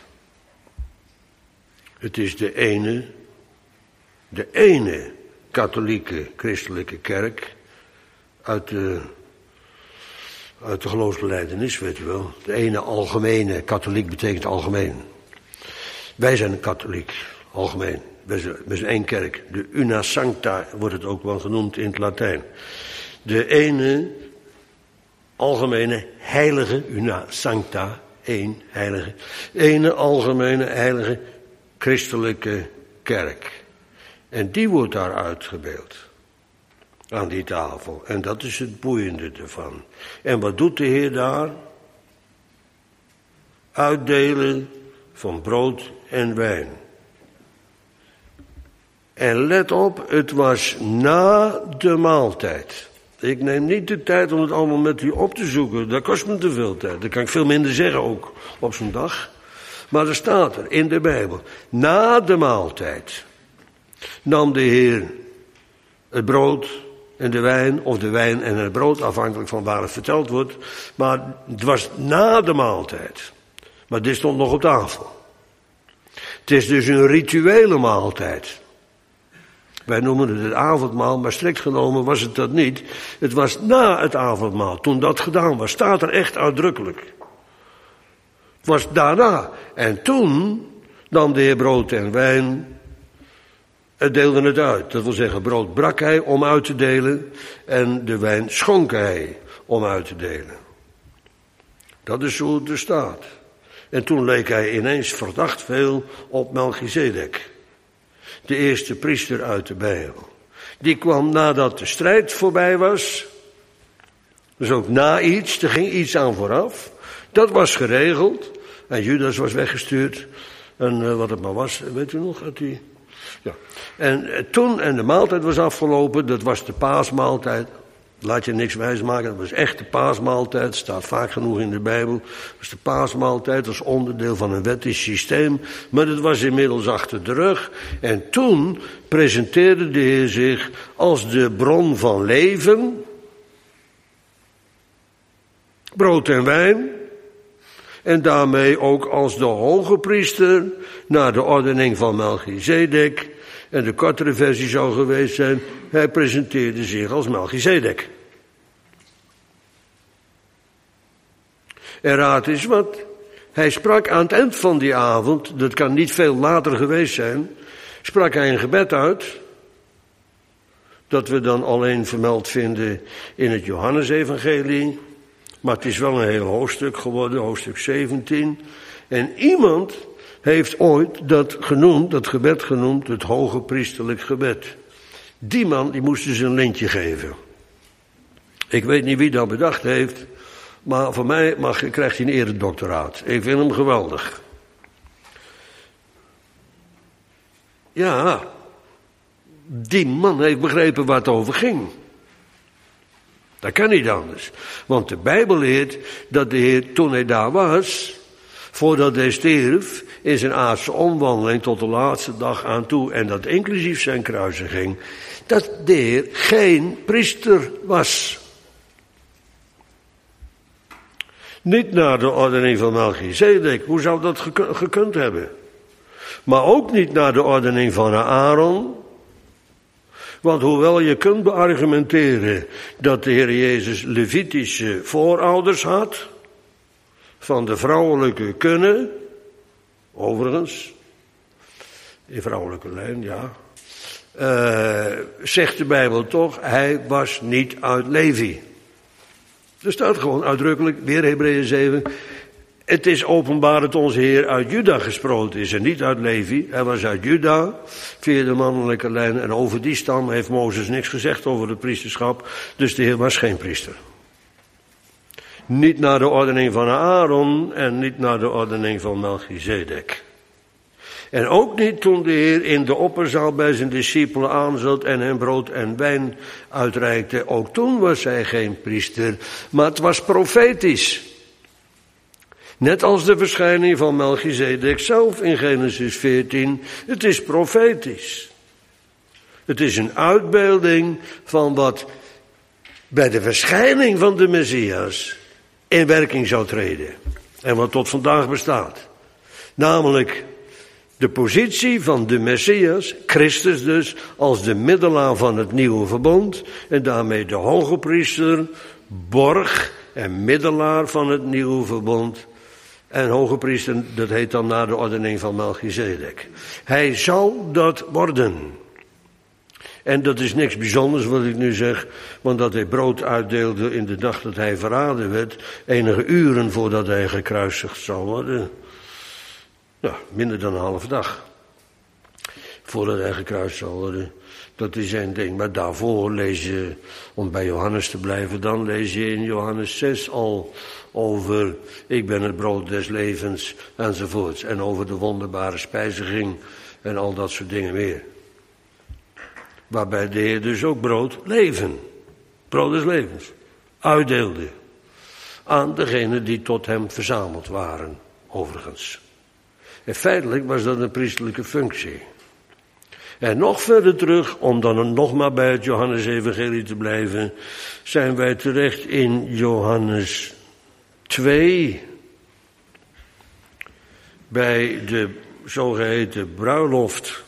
Het is de ene, de ene katholieke christelijke kerk uit de, uit de geloofsbelijdenis, weet u wel. De ene algemene, katholiek betekent algemeen. Wij zijn een katholiek, algemeen. Wij zijn, wij zijn één kerk. De una sancta wordt het ook wel genoemd in het Latijn. De ene algemene heilige, una sancta, één heilige. Ene algemene heilige christelijke kerk. En die wordt daar uitgebeeld. Aan die tafel. En dat is het boeiende ervan. En wat doet de Heer daar? Uitdelen van brood en wijn. En let op, het was na de maaltijd. Ik neem niet de tijd om het allemaal met u op te zoeken. Dat kost me te veel tijd. Dat kan ik veel minder zeggen ook op zo'n dag. Maar er staat er in de Bijbel. Na de maaltijd nam de Heer het brood en de wijn, of de wijn en het brood, afhankelijk van waar het verteld wordt. Maar het was na de maaltijd. Maar dit stond nog op tafel. Het is dus een rituele maaltijd. Wij noemen het het avondmaal, maar strikt genomen was het dat niet. Het was na het avondmaal, toen dat gedaan was. Staat er echt uitdrukkelijk. Het was daarna. En toen nam de Heer brood en wijn. Het deelde het uit. Dat wil zeggen, brood brak hij om uit te delen. En de wijn schonk hij om uit te delen. Dat is hoe het er staat. En toen leek hij ineens verdacht veel op Melchizedek. De eerste priester uit de Bijbel. Die kwam nadat de strijd voorbij was. Dus ook na iets, er ging iets aan vooraf. Dat was geregeld. En Judas was weggestuurd. En uh, wat het maar was, weet u nog? Uit die... ja. En uh, toen, en de maaltijd was afgelopen, dat was de paasmaaltijd. Laat je niks wijsmaken, dat was echt de paasmaaltijd. Staat vaak genoeg in de Bijbel. Dat was de paasmaaltijd als onderdeel van een wettisch systeem. Maar dat was inmiddels achter de rug. En toen presenteerde de Heer zich als de bron van leven. Brood en wijn. En daarmee ook als de hoge priester naar de ordening van Melchizedek. En de kortere versie zou geweest zijn, hij presenteerde zich als Melchizedek. En raad eens wat, hij sprak aan het eind van die avond, dat kan niet veel later geweest zijn, sprak hij een gebed uit, dat we dan alleen vermeld vinden in het Johannesevangelie, maar het is wel een heel hoofdstuk geworden, hoofdstuk zeventien. En iemand heeft ooit dat genoemd, dat gebed genoemd, het hoge priesterlijk gebed. Die man, die moest dus een lintje geven. Ik weet niet wie dat bedacht heeft, maar voor mij mag, krijgt hij een eredoctoraat. Ik vind hem geweldig. Ja, die man heeft begrepen waar het over ging. Dat kan niet anders. Want de Bijbel leert dat de Heer, toen hij daar was, voordat hij stierf, in zijn aardse omwandeling tot de laatste dag aan toe, en dat inclusief zijn kruisiging, dat de Heer geen priester was. Niet naar de ordening van Melchizedek, hoe zou dat gekund hebben? Maar ook niet naar de ordening van Aaron. Want hoewel je kunt beargumenteren dat de Heer Jezus Levitische voorouders had, van de vrouwelijke kunne, overigens, in vrouwelijke lijn, ja, uh, zegt de Bijbel toch, hij was niet uit Levi. Er staat gewoon uitdrukkelijk, weer Hebreeën zeven, het is openbaar dat onze Heer uit Juda gesproten is en niet uit Levi. Hij was uit Juda, via de mannelijke lijn, en over die stam heeft Mozes niks gezegd over het priesterschap, dus de Heer was geen priester. Niet naar de ordening van Aaron en niet naar de ordening van Melchizedek. En ook niet toen de Heer in de opperzaal bij zijn discipelen aanzat en hen brood en wijn uitreikte. Ook toen was hij geen priester, maar het was profetisch. Net als de verschijning van Melchizedek zelf in Genesis veertien, het is profetisch. Het is een uitbeelding van wat bij de verschijning van de Messias in werking zou treden. En wat tot vandaag bestaat. Namelijk de positie van de Messias, Christus dus, als de middelaar van het nieuwe verbond. En daarmee de hoge priester, borg en middelaar van het nieuwe verbond. En hoge priester, dat heet dan na de ordening van Melchizedek. Hij zal dat worden. En dat is niks bijzonders wat ik nu zeg, want dat hij brood uitdeelde in de dag dat hij verraden werd, enige uren voordat hij gekruisigd zal worden. Nou, minder dan een halve dag voordat hij gekruisigd zal worden. Dat is zijn ding. Maar daarvoor lees je, om bij Johannes te blijven, dan lees je in Johannes zes al over, ik ben het brood des levens, enzovoorts. En over de wonderbare spijziging en al dat soort dingen meer. Waarbij de Heer dus ook brood, leven, brood des levens, uitdeelde aan degenen die tot hem verzameld waren, overigens. En feitelijk was dat een priesterlijke functie. En nog verder terug, om dan nog maar bij het Johannesevangelie te blijven, zijn wij terecht in Johannes twee, bij de zogeheten bruiloft.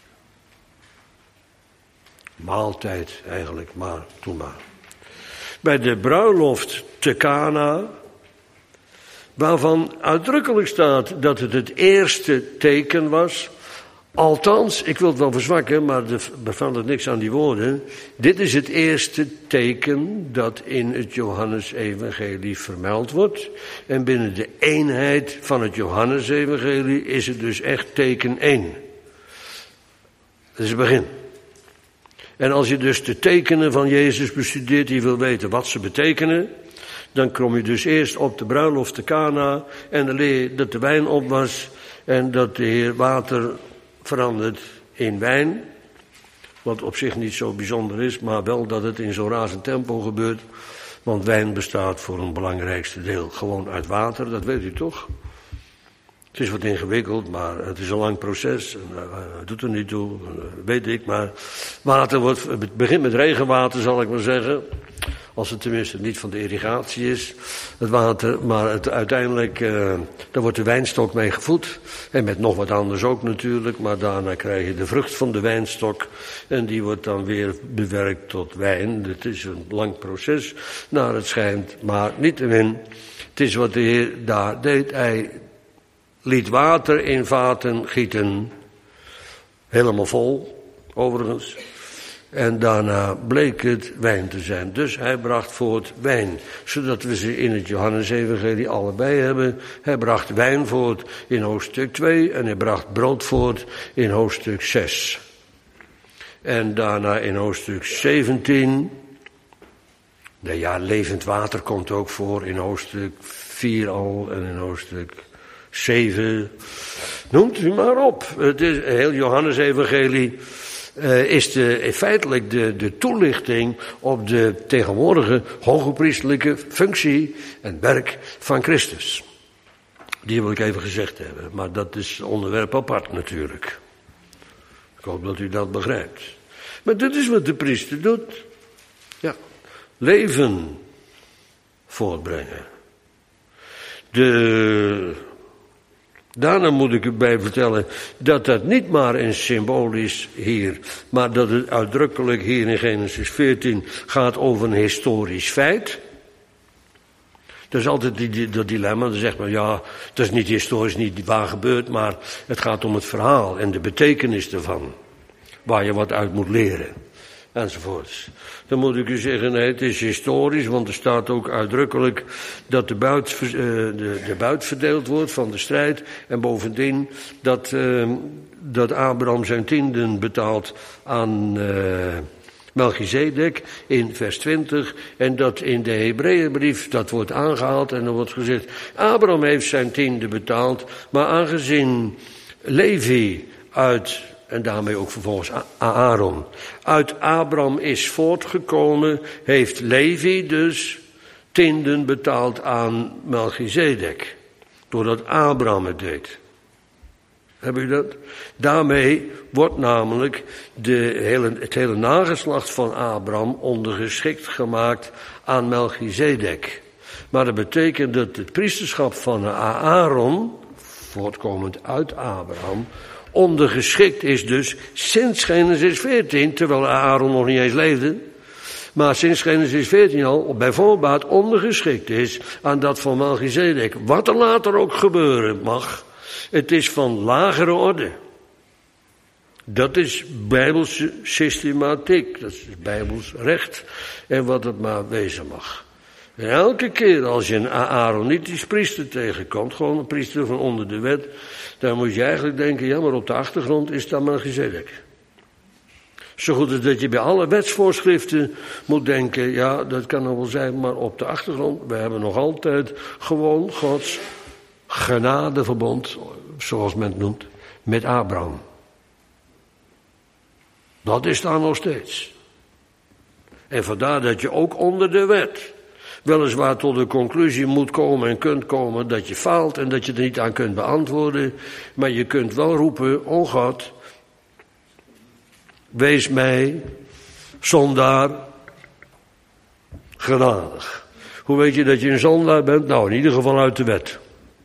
Maaltijd eigenlijk, maar toen maar. Bij de bruiloft te Kana, waarvan uitdrukkelijk staat dat het het eerste teken was. Althans, ik wil het wel verzwakken, maar er verandert niks aan die woorden. Dit is het eerste teken dat in het Johannesevangelie vermeld wordt. En binnen de eenheid van het Johannesevangelie is het dus echt teken één. Dat is het begin. En als je dus de tekenen van Jezus bestudeert, die wil weten wat ze betekenen, Dan kom je dus eerst op de bruiloft te Kana en dan leer je dat de wijn op was en dat de Heer water verandert in wijn. Wat op zich niet zo bijzonder is, maar wel dat het in zo'n razend tempo gebeurt. Want wijn bestaat voor een belangrijkste deel gewoon uit water, dat weet u toch? Het is wat ingewikkeld, maar het is een lang proces. En, uh, het doet er niet toe, uh, weet ik. Maar water wordt, het begint met regenwater, zal ik maar zeggen. Als het tenminste niet van de irrigatie is, het water. Maar het, uiteindelijk, uh, daar wordt de wijnstok mee gevoed. En met nog wat anders ook natuurlijk. Maar daarna krijg je de vrucht van de wijnstok. En die wordt dan weer bewerkt tot wijn. Het is een lang proces, naar het schijnt. Maar niettemin, het is wat de Heer daar deed. Hij liet water in vaten gieten. Helemaal vol, overigens. En daarna bleek het wijn te zijn. Dus hij bracht voort wijn. Zodat we ze in het Johannesevangelie allebei hebben. Hij bracht wijn voort in hoofdstuk twee. En hij bracht brood voort in hoofdstuk zes. En daarna in hoofdstuk zeventien. Nou ja, levend water komt ook voor in hoofdstuk vier al. En in hoofdstuk zeven. Noemt u maar op. Het is heel Johannesevangelie. Uh, is de, feitelijk de, de toelichting op de tegenwoordige hogepriestelijke functie en werk van Christus. Die wil ik even gezegd hebben, maar dat is onderwerp apart natuurlijk. Ik hoop dat u dat begrijpt. Maar dit is wat de priester doet. Ja, leven voortbrengen. De... Daarna moet ik erbij vertellen dat dat niet maar een symbolisch hier, maar dat het uitdrukkelijk hier in Genesis veertien gaat over een historisch feit. Dat is altijd die, die, dat dilemma, dan zegt men ja, dat is niet historisch, niet waar gebeurd, maar het gaat om het verhaal en de betekenis ervan, waar je wat uit moet leren. Enzovoorts. Dan moet ik u zeggen, nee, het is historisch, want er staat ook uitdrukkelijk dat de buit, uh, de, de buit verdeeld wordt van de strijd. En bovendien dat, uh, dat Abraham zijn tienden betaalt aan uh, Melchizedek in vers twintig. En dat in de Hebreeënbrief, dat wordt aangehaald en er wordt gezegd, Abraham heeft zijn tiende betaald, maar aangezien Levi uit... En daarmee ook vervolgens Aaron. Uit Abraham is voortgekomen, heeft Levi dus tienden betaald aan Melchizedek. Doordat Abraham het deed. Hebben u dat? Daarmee wordt namelijk de hele, het hele nageslacht van Abraham ondergeschikt gemaakt aan Melchizedek. Maar dat betekent dat het priesterschap van Aaron, voortkomend uit Abraham, ondergeschikt is dus sinds Genesis veertien, terwijl Aaron nog niet eens leefde, maar sinds Genesis veertien al bij voorbaat ondergeschikt is aan dat van Melchizedek. Wat er later ook gebeuren mag, het is van lagere orde. Dat is bijbelse systematiek, dat is bijbels recht en wat het maar wezen mag. En elke keer als je een Aaronitisch priester tegenkomt, gewoon een priester van onder de wet, dan moet je eigenlijk denken, ja, maar op de achtergrond is dat Melchizedek. Zo goed als dat je bij alle wetsvoorschriften moet denken, ja, dat kan nog wel zijn, maar op de achtergrond, we hebben nog altijd gewoon Gods genadeverbond, zoals men het noemt, met Abraham. Dat is daar nog steeds. En vandaar dat je ook onder de wet weliswaar tot de conclusie moet komen en kunt komen dat je faalt en dat je er niet aan kunt beantwoorden. Maar je kunt wel roepen, o God, wees mij, zondaar, genadig. Hoe weet je dat je een zondaar bent? Nou, in ieder geval uit de wet.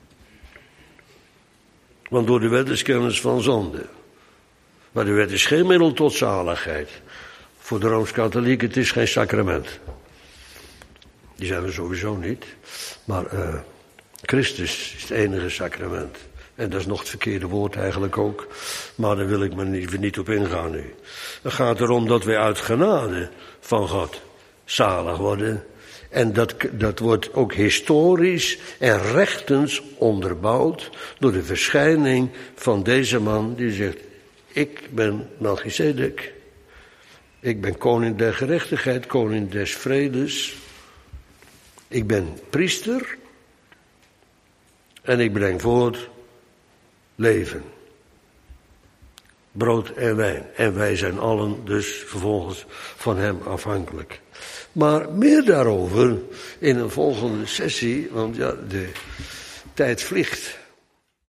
Want door de wet is kennis van zonde. Maar de wet is geen middel tot zaligheid. Voor de Rooms-Katholieken, het is geen sacrament. Die zijn er sowieso niet. Maar uh, Christus is het enige sacrament. En dat is nog het verkeerde woord eigenlijk ook. Maar daar wil ik me niet, niet op ingaan nu. Het gaat erom dat wij uit genade van God zalig worden. En dat, dat wordt ook historisch en rechtens onderbouwd door de verschijning van deze man die zegt, ik ben Melchizedek. Ik ben koning der gerechtigheid, koning des vredes. Ik ben priester en ik breng voort leven. Brood en wijn. En wij zijn allen dus vervolgens van hem afhankelijk. Maar meer daarover in een volgende sessie, want ja, de tijd vliegt.